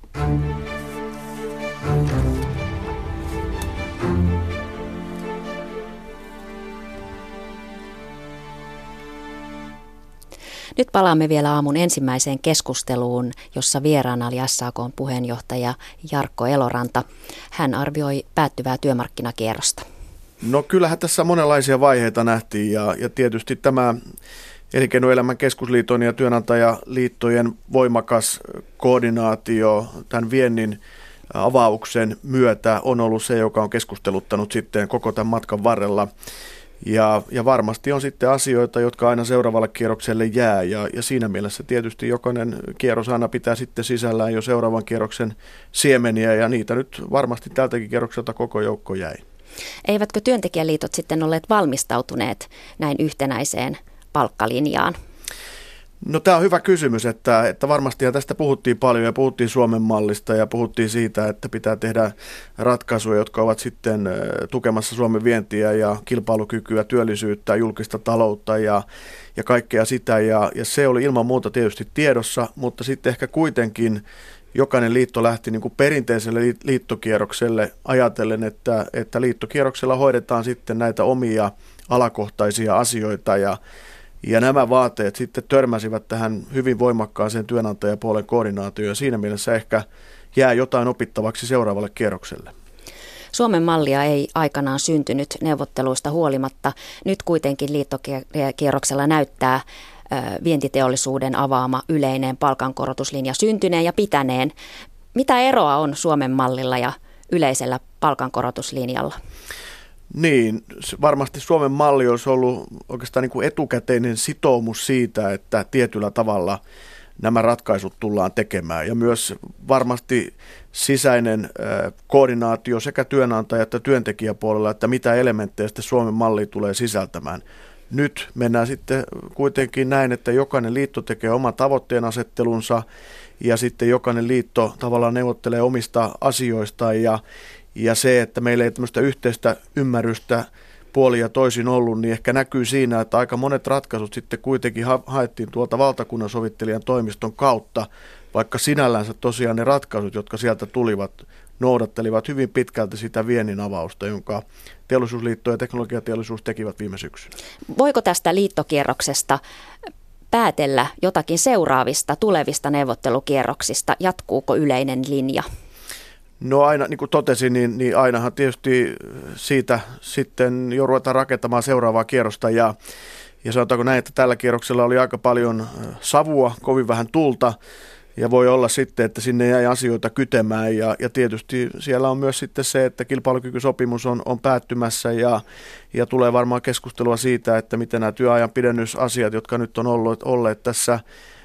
[SPEAKER 1] Nyt palaamme vielä aamun ensimmäiseen keskusteluun, jossa vieraana oli S A K:n puheenjohtaja Jarkko Eloranta. Hän arvioi päättyvää työmarkkinakierrosta.
[SPEAKER 3] No kyllähän tässä monenlaisia vaiheita nähtiin ja, ja tietysti tämä Elinkeinoelämän keskusliiton ja työnantajaliittojen voimakas koordinaatio tämän viennin avauksen myötä on ollut se, joka on keskusteluttanut sitten koko tämän matkan varrella. Ja, ja varmasti on sitten asioita, jotka aina seuraavalle kierrokselle jää ja, ja siinä mielessä tietysti jokainen kierros aina pitää sitten sisällään jo seuraavan kierroksen siemeniä ja niitä nyt varmasti tältäkin kierrokselta koko joukko jäi.
[SPEAKER 1] Eivätkö työntekijäliitot sitten olleet valmistautuneet näin yhtenäiseen palkkalinjaan?
[SPEAKER 3] No tämä on hyvä kysymys, että, että varmasti tästä puhuttiin paljon ja puhuttiin Suomen mallista ja puhuttiin siitä, että pitää tehdä ratkaisuja, jotka ovat sitten tukemassa Suomen vientiä ja kilpailukykyä, työllisyyttä, julkista taloutta ja, ja kaikkea sitä ja, ja se oli ilman muuta tietysti tiedossa, mutta sitten ehkä kuitenkin jokainen liitto lähti niin kuin perinteiselle liittokierrokselle ajatellen, että, että liittokierroksella hoidetaan sitten näitä omia alakohtaisia asioita ja Ja nämä vaateet sitten törmäsivät tähän hyvin voimakkaaseen työnantajapuolen koordinaatioon ja siinä mielessä ehkä jää jotain opittavaksi seuraavalle kierrokselle.
[SPEAKER 1] Suomen mallia ei aikanaan syntynyt neuvotteluista huolimatta. Nyt kuitenkin liittokierroksella näyttää vientiteollisuuden avaama yleinen palkankorotuslinja syntyneen ja pitäneen. Mitä eroa on Suomen mallilla ja yleisellä palkankorotuslinjalla?
[SPEAKER 3] Niin, varmasti Suomen malli olisi ollut oikeastaan niin kuin etukäteinen sitoumus siitä, että tietyllä tavalla nämä ratkaisut tullaan tekemään. Ja myös varmasti sisäinen koordinaatio sekä työnantaja- että työntekijäpuolella, että mitä elementtejä sitten Suomen malli tulee sisältämään. Nyt mennään sitten kuitenkin näin, että jokainen liitto tekee oman tavoitteen asettelunsa ja sitten jokainen liitto tavallaan neuvottelee omista asioistaan ja Ja se, että meillä ei tämmöistä yhteistä ymmärrystä puolin ja toisin ollut, niin ehkä näkyy siinä, että aika monet ratkaisut sitten kuitenkin ha- haettiin tuolta valtakunnan sovittelijan toimiston kautta, vaikka sinällänsä tosiaan ne ratkaisut, jotka sieltä tulivat, noudattelivat hyvin pitkälti sitä viennin avausta, jonka Teollisuusliitto ja Teknologiateollisuus tekivät viime syksynä.
[SPEAKER 1] Voiko tästä liittokierroksesta päätellä jotakin seuraavista tulevista neuvottelukierroksista? Jatkuuko yleinen linja?
[SPEAKER 3] No aina, niin kuin totesin, niin, niin ainahan tietysti siitä sitten jo ruvetaan rakentamaan seuraavaa kierrosta ja, ja sanotaanko näin, että tällä kierroksella oli aika paljon savua, kovin vähän tulta ja voi olla sitten, että sinne jäi asioita kytemään ja, ja tietysti siellä on myös sitten se, että kilpailukykysopimus on, on päättymässä ja, ja tulee varmaan keskustelua siitä, että miten nämä työajan pidennysasiat, jotka nyt on ollut, olleet tässä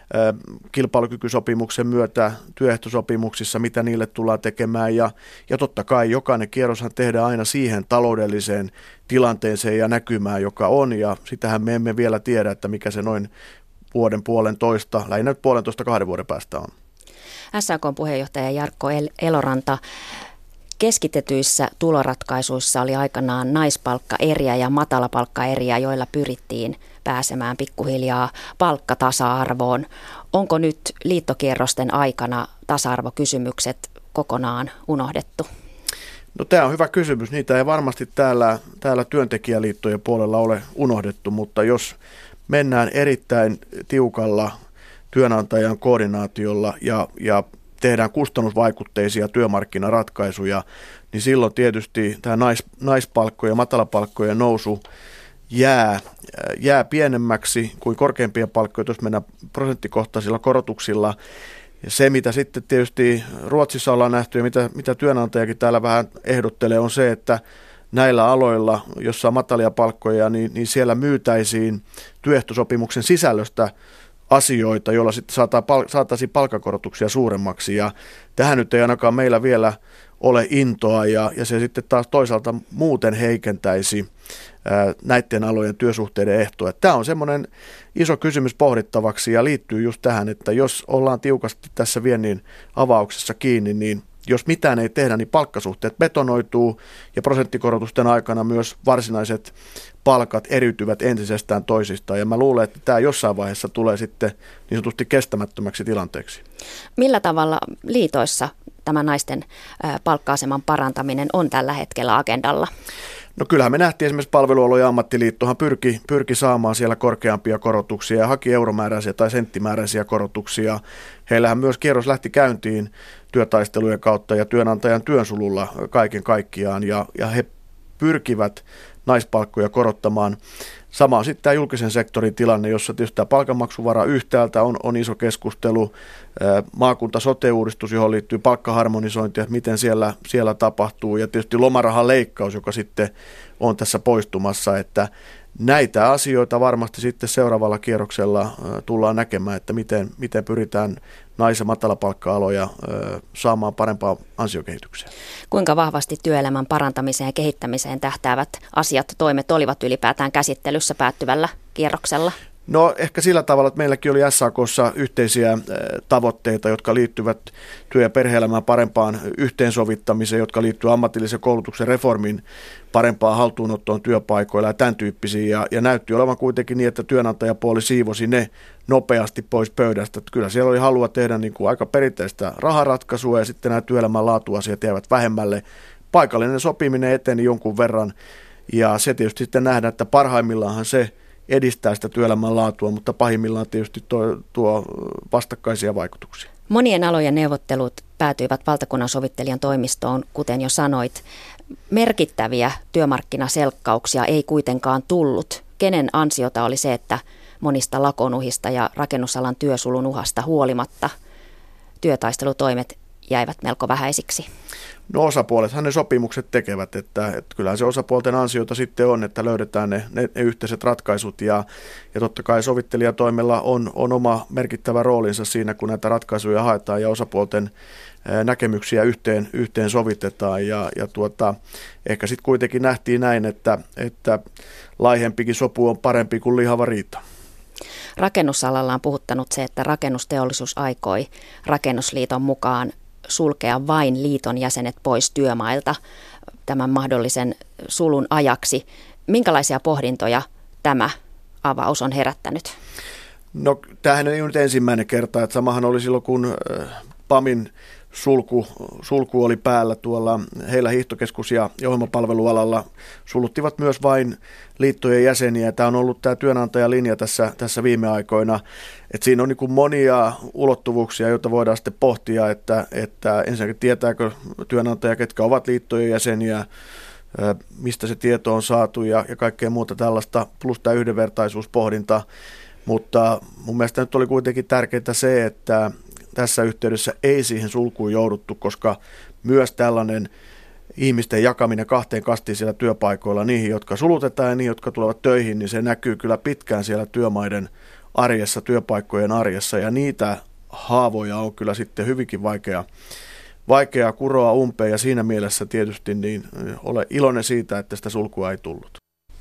[SPEAKER 3] kilpailukykysopimuksen myötä työehtosopimuksissa, mitä niille tullaan tekemään ja, ja totta kai jokainen kierroshan tehdään aina siihen taloudelliseen tilanteeseen ja näkymään, joka on ja sitähän me emme vielä tiedä, että mikä se noin vuoden puolentoista, lähinnä puolentoista kahden vuoden päästä on.
[SPEAKER 1] S A K:n puheenjohtaja Jarkko Eloranta, keskitetyissä tuloratkaisuissa oli aikanaan naispalkkaeriä ja matalapalkkaeriä, joilla pyrittiin pääsemään pikkuhiljaa palkkatasa-arvoon. Onko nyt liittokierrosten aikana tasa-arvokysymykset kokonaan unohdettu?
[SPEAKER 3] No tämä on hyvä kysymys. Niitä ei varmasti täällä, täällä työntekijäliittojen puolella ole unohdettu, mutta jos mennään erittäin tiukalla työnantajan koordinaatiolla ja, ja tehdään kustannusvaikutteisia työmarkkinaratkaisuja, niin silloin tietysti tämä nais, naispalkkojen ja matalapalkkojen nousu jää, jää pienemmäksi kuin korkeimpien palkkojen, jos mennään prosenttikohtaisilla korotuksilla. Ja se, mitä sitten tietysti Ruotsissa ollaan nähty ja mitä, mitä työnantajakin täällä vähän ehdottelee, on se, että näillä aloilla, jossa on matalia palkkoja, niin, niin siellä myytäisiin työehtosopimuksen sisällöstä asioita, joilla sitten saataisiin palkankorotuksia suuremmaksi. Ja tähän nyt ei ainakaan meillä vielä ole intoa ja, ja se sitten taas toisaalta muuten heikentäisi ää, näiden alojen työsuhteiden ehtoja. Tämä on semmoinen iso kysymys pohdittavaksi ja liittyy just tähän, että jos ollaan tiukasti tässä viennin avauksessa kiinni, niin jos mitään ei tehdä, niin palkkasuhteet betonoituu ja prosenttikorotusten aikana myös varsinaiset palkat eriytyvät entisestään toisistaan. Ja mä luulen, että tämä jossain vaiheessa tulee sitten niin sanotusti kestämättömäksi tilanteeksi.
[SPEAKER 1] Millä tavalla liitoissa tämä naisten palkka-aseman parantaminen on tällä hetkellä agendalla?
[SPEAKER 3] No kyllähän me nähtiin esimerkiksi Palvelualojen ammattiliittohan pyrki, pyrki saamaan siellä korkeampia korotuksia ja haki euromääräisiä tai senttimääräisiä korotuksia. Heillähän myös kierros lähti käyntiin työtaistelujen kautta ja työnantajan työnsululla kaiken kaikkiaan ja, ja he pyrkivät naispalkkoja korottamaan. Sama on sitten tämä julkisen sektorin tilanne, jossa tietysti tämä palkanmaksuvara yhtäältä on, on iso keskustelu. Maakunta-sote-uudistus, johon liittyy palkkaharmonisointi, että miten siellä, siellä tapahtuu. Ja tietysti lomarahan leikkaus, joka sitten on tässä poistumassa. Että näitä asioita varmasti sitten seuraavalla kierroksella tullaan näkemään, että miten, miten pyritään nais- ja matalapalkka-aloja saamaan parempaa ansiokehitykseen.
[SPEAKER 1] Kuinka vahvasti työelämän parantamiseen ja kehittämiseen tähtäävät asiat, toimet olivat ylipäätään käsittelyssä päättyvällä kierroksella?
[SPEAKER 3] No ehkä sillä tavalla, että meilläkin oli S A K:ssa yhteisiä tavoitteita, jotka liittyvät työ- ja perhe-elämään parempaan yhteensovittamiseen, jotka liittyvät ammatillisen koulutuksen reformin parempaan haltuunottoon työpaikoilla ja tämän tyyppisiä. Ja, ja näytti olevan kuitenkin niin, että työnantajapuoli siivosi ne nopeasti pois pöydästä. Että kyllä siellä oli halua tehdä niin kuin aika perinteistä raharatkaisua ja sitten nämä työelämän laatuasiat jäävät vähemmälle. Paikallinen sopiminen eteni jonkun verran ja se tietysti sitten nähdään, että parhaimmillaanhan se edistää sitä työelämän laatua, mutta pahimmillaan tietysti tuo, tuo vastakkaisia vaikutuksia.
[SPEAKER 1] Monien alojen neuvottelut päätyivät valtakunnan sovittelijan toimistoon, kuten jo sanoit. Merkittäviä työmarkkinaselkkauksia ei kuitenkaan tullut. Kenen ansiota oli se, että monista lakonuhista ja rakennusalan työsulun uhasta huolimatta työtaistelutoimet jäivät melko vähäisiksi?
[SPEAKER 3] No osapuolethan ne sopimukset tekevät, että, että kyllähän se osapuolten ansiota sitten on, että löydetään ne, ne, ne yhteiset ratkaisut ja, ja totta kai sovittelijatoimella on, on oma merkittävä roolinsa siinä, kun näitä ratkaisuja haetaan ja osapuolten näkemyksiä yhteen, yhteen sovitetaan ja, ja tuota, ehkä sitten kuitenkin nähtiin näin, että, että laihempikin sopu on parempi kuin lihava riita.
[SPEAKER 1] Rakennusalalla on puhuttanut se, että rakennusteollisuus aikoi Rakennusliiton mukaan sulkea vain liiton jäsenet pois työmailta tämän mahdollisen sulun ajaksi. Minkälaisia pohdintoja tämä avaus on herättänyt?
[SPEAKER 3] No tämähän ei ole nyt ensimmäinen kerta, että samahan oli silloin, kun PAMin sulku, sulku oli päällä tuolla heillä hiihtokeskus- ja ohjelmapalvelualalla suluttivat myös vain liittojen jäseniä. Tämä on ollut tämä työnantajalinja tässä, tässä viime aikoina. Et siinä on niin kuin monia ulottuvuuksia, joita voidaan sitten pohtia, että, että ensinnäkin tietääkö työnantaja, ketkä ovat liittojen jäseniä, mistä se tieto on saatu ja, ja kaikkea muuta tällaista, plus tämä yhdenvertaisuuspohdinta. Mutta mun mielestä nyt oli kuitenkin tärkeää se, että tässä yhteydessä ei siihen sulkuun jouduttu, koska myös tällainen ihmisten jakaminen kahteen kastiin siellä työpaikoilla, niihin, jotka sulutetaan ja niihin, jotka tulevat töihin, niin se näkyy kyllä pitkään siellä työmaiden arjessa, työpaikkojen arjessa, ja niitä haavoja on kyllä sitten hyvinkin vaikea, vaikea kuroa umpeen, ja siinä mielessä tietysti niin olen iloinen siitä, että sitä sulkua ei tullut.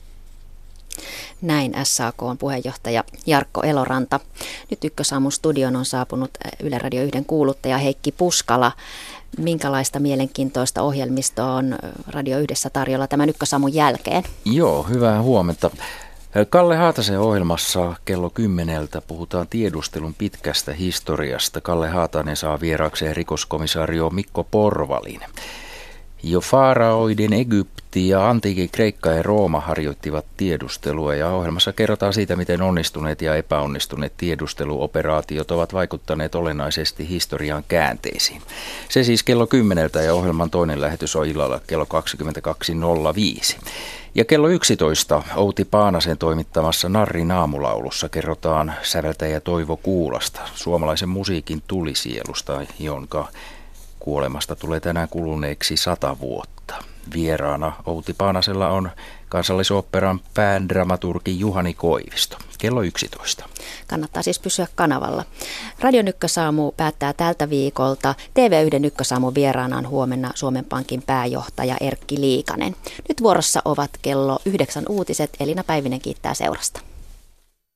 [SPEAKER 1] Näin S A K:n puheenjohtaja Jarkko Eloranta. Nyt Ykkösaamun studion on saapunut Yle Radio yhden kuuluttaja Heikki Puskala. Minkälaista mielenkiintoista ohjelmistoa on Radio yhdessä tarjolla tämän Ykkösaamun jälkeen?
[SPEAKER 10] Joo, hyvää huomenta. Kalle Haatasen ohjelmassa kello kymmeneltä puhutaan tiedustelun pitkästä historiasta. Kalle Haatanen saa vieraakseen rikoskomisaario Mikko Porvalin. Jo faaraoiden Egypti ja antiikin Kreikka ja Rooma harjoittivat tiedustelua ja ohjelmassa kerrotaan siitä, miten onnistuneet ja epäonnistuneet tiedusteluoperaatiot ovat vaikuttaneet olennaisesti historian käänteisiin. Se siis kello kymmeneltä ja ohjelman toinen lähetys on illalla kello kaksikymmentäkaksi nolla viisi. Ja kello yksitoista Outi Paanasen toimittamassa Narrin aamulaulussa kerrotaan säveltäjä Toivo Kuulasta, suomalaisen musiikin tulisielusta, jonka kuolemasta tulee tänään kuluneeksi sata vuotta. Vieraana Outi Paanasella on Kansallisoopperan päädramaturgi Juhani Koivisto. Kello yksitoista.
[SPEAKER 1] Kannattaa siis pysyä kanavalla. Radion Ykkösaamu päättää tältä viikolta. T V yksi Ykkösaamun vieraana on huomenna Suomen Pankin pääjohtaja Erkki Liikanen. Nyt vuorossa ovat kello yhdeksän uutiset. Elina Päivinen kiittää seurasta.